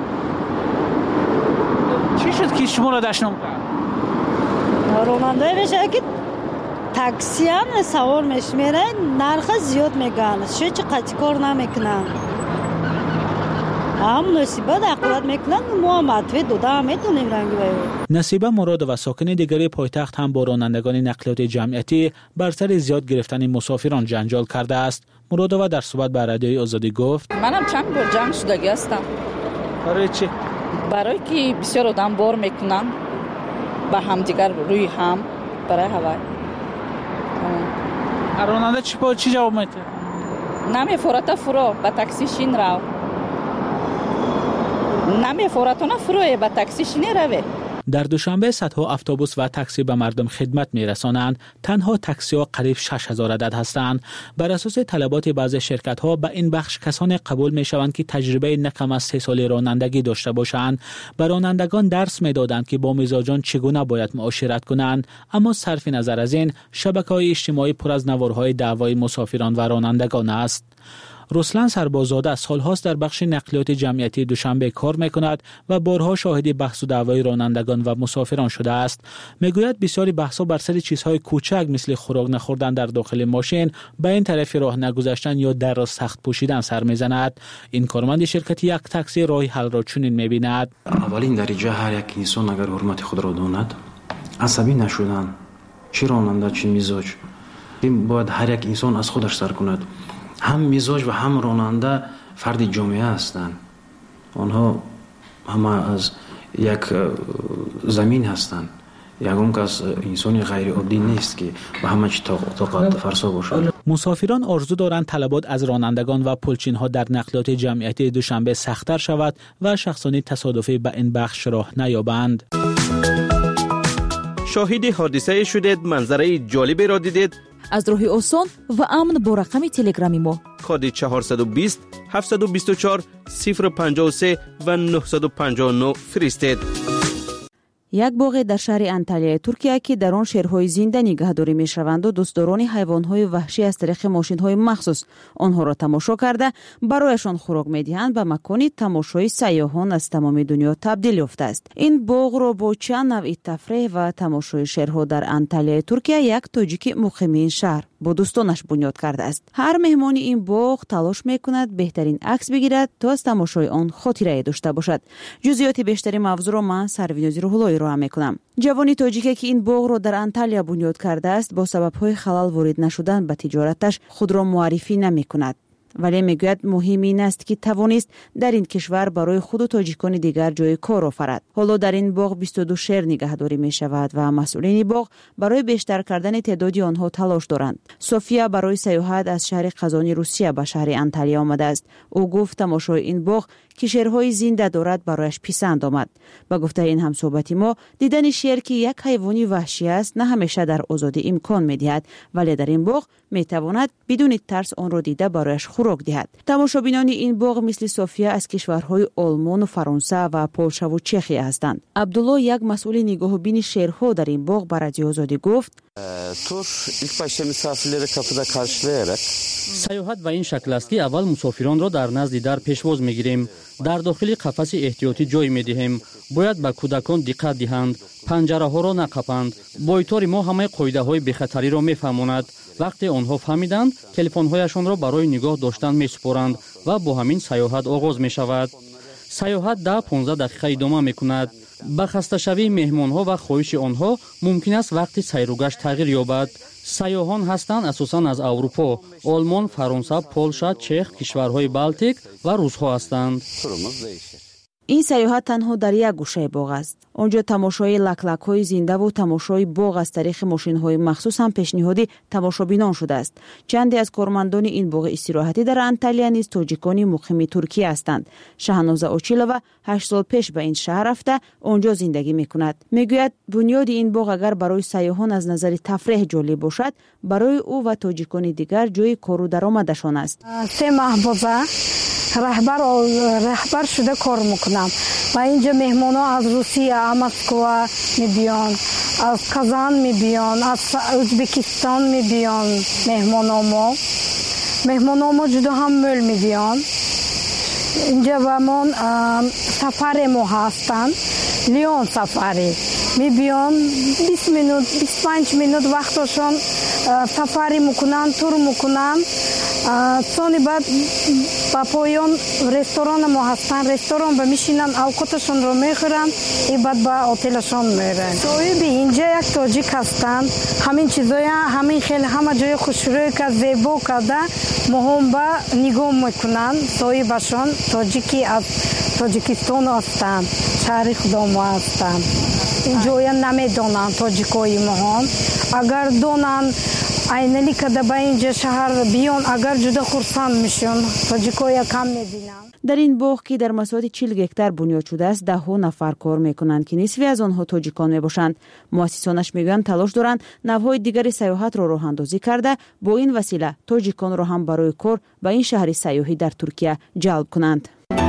Speaker 6: چی شد که شما را دشنام کرد؟
Speaker 13: راننده میشه که تاکسی هم سوار میره نرخ زیاد میگن چه قطعی کار نمیکنن هم نصیبه دقیقت میکنن ما مطوی دوده هم میتونیم رنگی باید.
Speaker 6: نصیبه مراد و ساکن دیگری پایتخت هم با رانندگان نقلیات جمعیتی بر سر زیاد گرفتن مسافران جنجال کرده است. مراد و در صحبت با رادیوی آزادی گفت
Speaker 14: منم چند بار جنگ شدگی هستم.
Speaker 6: برای چی؟
Speaker 14: برای که بسیار آدم بار میکنن با هم دیگر روی هم برای هوای.
Speaker 6: راننده چی جواب میده؟
Speaker 14: نمیفورد فرو با تاکسی شین رو. نمیفورد نه فرو با تاکسی شین روی.
Speaker 6: در دوشنبه صدها اتوبوس و تاکسی به مردم خدمت می‌رسانند. تنها تاکسی‌ها قریب 6000 عدد هستند. بر اساس طلبات بعضی شرکت‌ها به این بخش کسانی قبول می‌شوند که تجربه نه کم از 3 سال رانندگی داشته باشند. به رانندگان درس می‌دادند که با مزاجان چگونه باید معاشرت کنند. اما صرف نظر از این، شبکه‌های اجتماعی پر از نوارهای دعوای مسافران و رانندگان است. رسلان سرباززاده سالهاست در بخش نقلیات جمعیتی دوشنبه کار میکند و بارها شاهد بحث و دعوای رانندگان و مسافران شده است. میگوید بسیاری بحث‌ها بر سر چیزهای کوچک مثل خوراک نخوردن در داخل ماشین، به این طرف راه نگذاشتن یا در را سخت پوشیدن سر میزند. این کارمند شرکت یک تاکسی راه حل را چنین میبیند.
Speaker 15: اولین درجه هر یک انسان اگر حرمت خود را داند، عصبی نشدن، چه راننده چه مزاج، این باید هر یک انسان از خودش سر کند. هم مزاج و هم راننده فرد جامعه هستند. آنها همه از یک زمین هستند. یکم کس انسانی غیر عادی نیست که به همه چی طاقت فرسا باشد.
Speaker 6: مسافران آرزو دارند طلبات از رانندگان و پلچین‌ها در نقلیات جمعیتی دوشنبه سخت‌تر شود و شخصانی تصادفی به این بخش راه نیابند.
Speaker 17: شاهد حادثه شدید، منظره جالبی را دیدید.
Speaker 1: аз роҳи осон ва амн бо рақами телеграми мо.
Speaker 17: کد 420 724 053 و 959 فرستید.
Speaker 7: یک باغ در شهر انتالیای ترکیه که در آن شیرهای زنده نگهداری می‌شوند و دوستداران حیوانات وحشی از طریق ماشین‌های مخصوص آنها را تماشا کرده برایشان خوراک می‌دهند و مکان تماشای سیاحان از تمام دنیا تبدیل یافته است. این باغ را با چند نوع تفریح و تماشای شیرها در انتالیای ترکیه یک تاجیک مقیم این شهر با دوستانش بنیاد کرده است. هر مهمان این باغ تلاش می‌کند بهترین عکس بگیرد تا از تماشای آن خاطره داشته باشد. جزئیات بیشتری موضوع را من سروینازی روح‌اللهی را می‌کنم. جوانی تاجیکی که این باغ را در انتالیا بنیاد کرده است با سبب‌های خلال وارد نشدن به تجارتش خود را معرفی نمی‌کند. ولی میگوید مهم این است که توانست در این کشور برای خود و تاجیکان دیگر جای کار آفرد. حالا در این باغ 22 شیر نگهداری می شود و مسئولین باغ برای بیشتر کردن تعداد آنها تلاش دارند. سوفیا برای سیاحت از شهر قزانی روسیه به شهر انتالیا آمده است. او گفت تماشای این باغ که شیرهای زنده دارد برایش پسند آمد. با گفته این همصحبتی ما دیدن شیر که یک حیوانی وحشی است نه همیشه در آزادی امکان می‌دهد، ولی در این باغ می‌تواند بدون ترس آن را دیده برایش خوراک دهد. تماشابینان این باغ مثل سوفیا از کشورهای آلمان و فرانسه و پولشا و چخیه هستند. عبدالله یک مسئول نگاه بین شیرها در این باغ به رادیو آزادی گفت
Speaker 11: tur ilk başta misafirleri kapıda karşılayarak
Speaker 10: سیاحت به این شکل است که اول مسافران را در نزد در پیشواز میگیریم، در داخل قفس احتیاطی جای میدهیم، باید به کودکان دقت دهند، پنجره ها را نقاپند. بایتار ما همه قاعده های بی‌خطری را میفهماند. وقتی آنها فهمیدند تلفن هایشان را برای نگاه داشتن میسپارند و با همین سیاحت آغاز می شود. سیاحت 10-15 دقیقه ادامه می کند. با خسته شوی مهمان ها و خواهش آنها ممکن است وقتی سیر و گشت تغییر یابد. سیاحان هستند اساساً از اروپا، آلمان، فرانسه، پولشا، چخ، کشورهای بالتیک و روس ها هستند.
Speaker 7: این سیاحت تنها در یک گوشه باغ است. آنجا تماشای لک‌لک‌های زنده و تماشای باغ از طریق ماشین‌های مخصوص هم پیشنهادی تماشابینان شده است. چندی از کارمندان این باغ استراحتی در انتالیا نیز تاجیکان مقیم ترکیه هستند. شهناز اوچیلووا 8 سال پیش به این شهر رفته آنجا زندگی می‌کند. میگوید بنیاد این باغ اگر برای سیاحان از نظر تفریح جالب باشد، برای او و تاجیکان دیگر جای کار و درآمدشان است.
Speaker 2: 3 ماه بوده رهبر شده کار میکنم و اینجا مهمان ها از روسیه، مسکو میبیان، از کازان میبیان، از ازبکستان میبیان. مهمان ما جدا هم مل میبیان. اینجا با من سفر ما هستند، لیون سفری میبیان. 20 minut 25 minut وقتشون سفری میکنن، تور میکنن. سونی بعد با پایان رستوران ما هستن، رستوران با میشینن، اوقاتشون رو میخورن، بعد با هتلشون میرن. صاحب اینجا یک تاجیک هستن، همین چیزای همین خیلی همه جای خوشروی که زیبا کرده مهم با نگاه میکنن. صاحبشون تاجیکی از تاجیکستان هستن، شهر خدا ما هستن. اینجا نمیدونن تاجیکای مهم، اگر دونن اینلی که به اینجا شهر بیان اگر جدا خرسان میشون، تاجیکای کم میبینن.
Speaker 7: در این باغ که در مساحت 40 هکتار بنیاد شده است 10 نفر کار میکنند که نصفی از آنها تاجیکان میباشند. مؤسسانش میگویند تلاش دارند نوهای دیگر سیاحت را راه اندازی کرده با این وسیله تاجیکان را هم برای کار به این شهر سیاحی در ترکیه جلب کنند.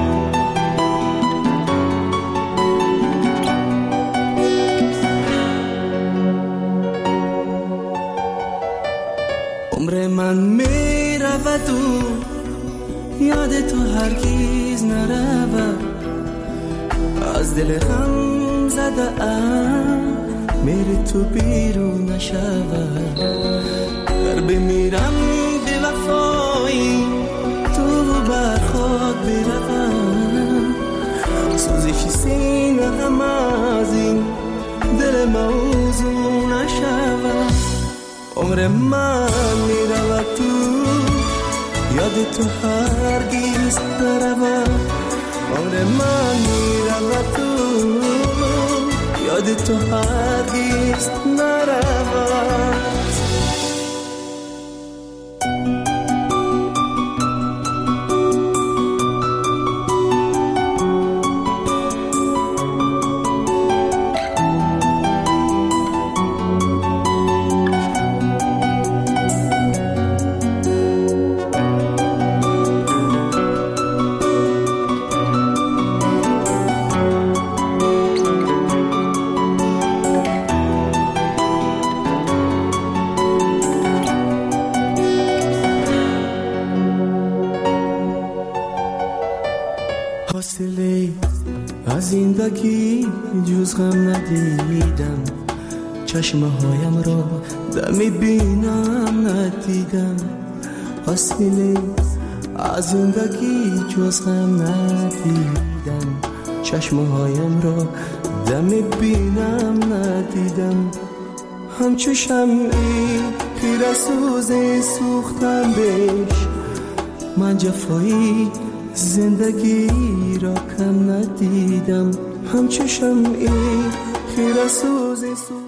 Speaker 3: عمر من می رود و یاد تو هرگیز نرود. از دل غم زده ام میری تو بیرون نشود. گر بمیرم به وفایی تو بر خود بروم. سوزش سینه غم از این دل موضوع نشود. عمر من میرود تو یاد تو هرگیز نرود. عمر من میرود تو یاد تو هرگیز نرود. فاصله از زندگی جز غم ندیدم، چشمه هایم را دمی بینم ندیدم. فاصله از زندگی جز غم ندیدم، چشمه هایم را دمی بینم ندیدم. همچو شمعی خیره سوز سوختم بهش، من جفایی زندگی را کم ندیدم. همچو شمعی خیره سوز سوختم.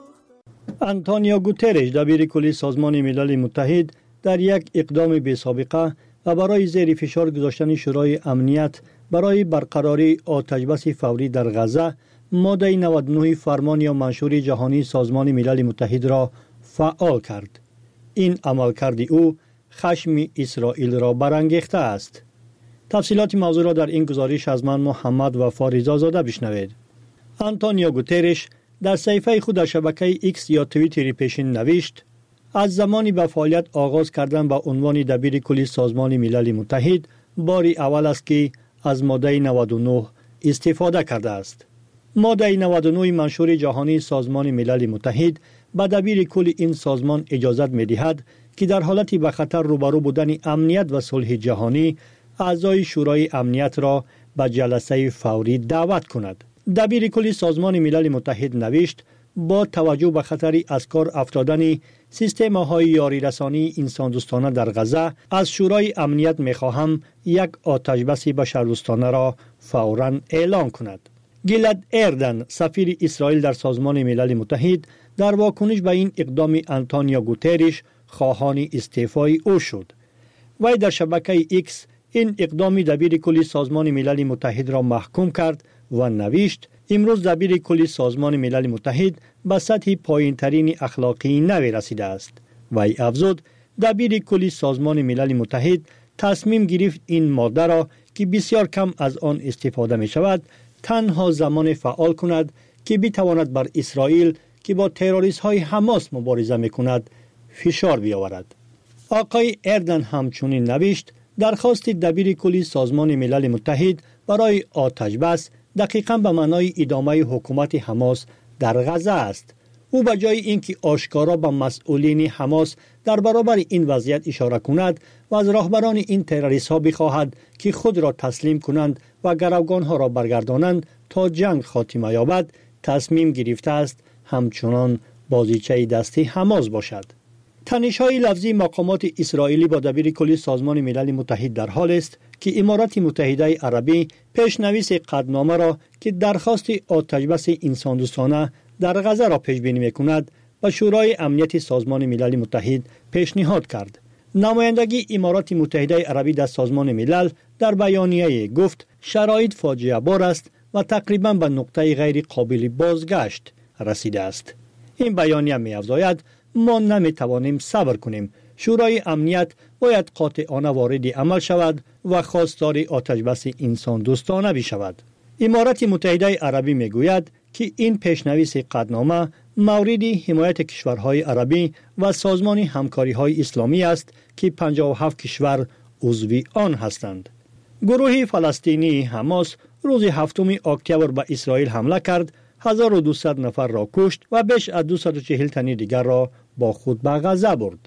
Speaker 9: آنتونیو گوترش دبیر کلی سازمان ملل متحد در یک اقدام بی سابقه و برای زیر فشار گذاشتن شورای امنیت برای برقراری آتشبس فوری در غزه ماده 99 فرمان یا منشور جهانی سازمان ملل متحد را فعال کرد. این عملکرد او خشم اسرائیل را برانگیخته است. تفصیلات موضوع را در این گزارش از من محمد وفا رضازاده بشنوید. آنتونیو گوترش در صفحه خود در شبکه ایکس یا توییتر پیشین نوشت: از زمانی به فعالیت آغاز کردن با عنوان دبیر کلی سازمان ملل متحد باری اول است که از ماده 99 استفاده کرده است. ماده 99 منشور جهانی سازمان ملل متحد به دبیر کل این سازمان اجازت می‌دهد که در حالتی به خطر روبرو بودن امنیت و صلح جهانی اعضای شورای امنیت را به جلسه فوری دعوت کند. دبیر کل سازمان ملل متحد نوشت: با توجه به خطر از کار افتادن سیستم‌های یاری رسانی انسان دوستانه در غزه، از شورای امنیت می‌خواهم یک آتشبس بشردوستانه را فوراً اعلام کند. گیلد اردن، سفیر اسرائیل در سازمان ملل متحد، در واکنش به این اقدام آنتونیو گوترش خواهان استعفای او شد. وی در شبکه ایکس این اقدام دبیر کلی سازمان ملل متحد را محکوم کرد و نوشت: امروز دبیر کلی سازمان ملل متحد به سطح پایین‌ترین اخلاقی نوی رسیده است. وی افزود: دبیر کلی سازمان ملل متحد تصمیم گرفت این ماده را که بسیار کم از آن استفاده می شود تنها زمان فعال کند که بتواند بر اسرائیل که با تروریست های حماس مبارزه می کند فشار بیاورد. آقای اردن همچنین نوشت: درخواست دبیر کلی سازمان ملل متحد برای آتشبس دقیقاً به معنای ادامه حکومت حماس در غزه است. او به جای اینکه آشکارا به مسئولین حماس در برابر این وضعیت اشاره کند و از راهبران این تروریست ها بخواهد که خود را تسلیم کنند و گروگان ها را برگردانند تا جنگ خاتمه یابد، تصمیم گرفته است همچنان بازیچه دستی حماس باشد. تنش‌های لفظی مقامات اسرائیلی با دبیر کلی سازمان ملل متحد در حال است که امارات متحده عربی پیشنویس قطعنامه را که درخواست آتشبس انسان دوستانه در غزه را پیش بینی می‌کند به شورای امنیت سازمان ملل متحد پیشنهاد کرد. نمایندگی امارات متحده عربی در سازمان ملل در بیانیه گفت شرایط فاجعه بار است و تقریباً به نقطه غیر قابل بازگشت رسیده است. این بیانیه می‌افزاید: ما نمی‌توانیم صبر کنیم. شورای امنیت باید قاطعانه وارد عمل شود و خواستار آتشبس انسان دوستانه بشود. امارات متحده عربی میگوید که این پیشنویس قطعنامه مورد حمایت کشورهای عربی و سازمان همکاری‌های اسلامی است که 57 کشور عضو آن هستند. گروه فلسطینی حماس روز 7 اکتبر به اسرائیل حمله کرد، 1200 نفر را کشت و بیش از 240 تن دیگر را با خود به غزه برد.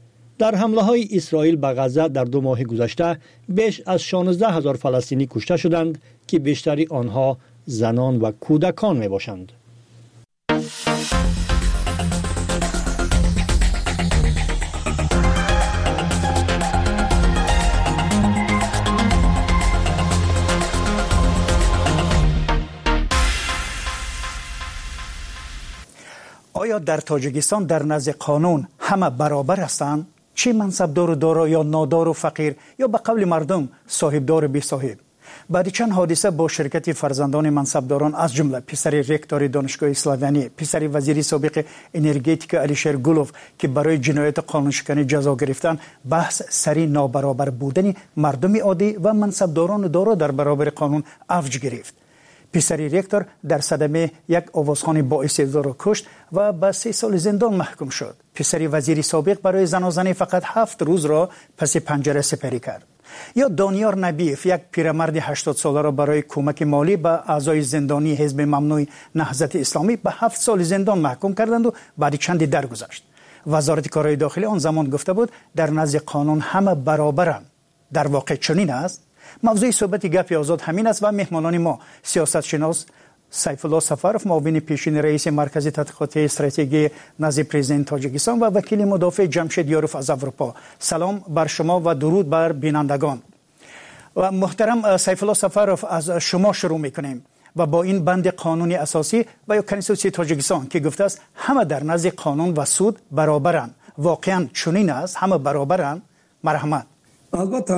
Speaker 9: در حمله های اسرائیل به غزه در 2 ماه گذشته بیش از 16,000 فلسطینی کشته شدند که بیشتری آنها زنان و کودکان می باشند.
Speaker 20: آیا در تاجیکستان در نزد قانون همه برابر هستند؟ چه منصبدار و دارا یا نادار و فقیر یا به قول مردم صاحبدار و بی صاحب؟ بعد چند حادثه با شرکت فرزندان منصبداران از جمله پسر رکتور دانشگاه اسلامی، پسر وزیر سابق انرژتیک علیشیر گلوف که برای جنایت قانونشکنی جزا گرفتن، بحث سری نابرابر بودن مردم عادی و منصبداران دارا در برابر قانون افج گرفت. پسر رکتور در صدمه یک آوازخوان باعث را کشت و به 3 سال زندان محکوم شد. پسر وزیر سابق برای زنازنی فقط 7 روز را پس پنجره سپری کرد. یا دانیار نبیف یک پیرمرد 80 ساله را برای کمک مالی به اعضای زندانی حزب ممنوع نهضت اسلامی به 7 سال زندان محکوم کردند و بعد چندی درگذشت. وزارت کارهای داخلی آن زمان گفته بود در نزد قانون همه برابرند. در واقع چنین است. موضوع صحبت گپ آزاد همین است و مهمانان ما سیاست شناس سیف الله سفرов معاون پیشین رئیس مرکز تحقیقات استراتژی نزد پرزیدنت تاجیکستان و وکیل مدافع جمشید یاروف از اروپا. سلام بر شما و درود بر بینندگان. و محترم سیف الله سفرов از شما شروع میکنیم و با این بند قانونی اساسی و یا کنستیتوسی تاجیکستان که گفته است همه در نزد قانون و سود برابرند. واقعا چنین است؟ همه برابرند؟ مرحمت.
Speaker 21: البته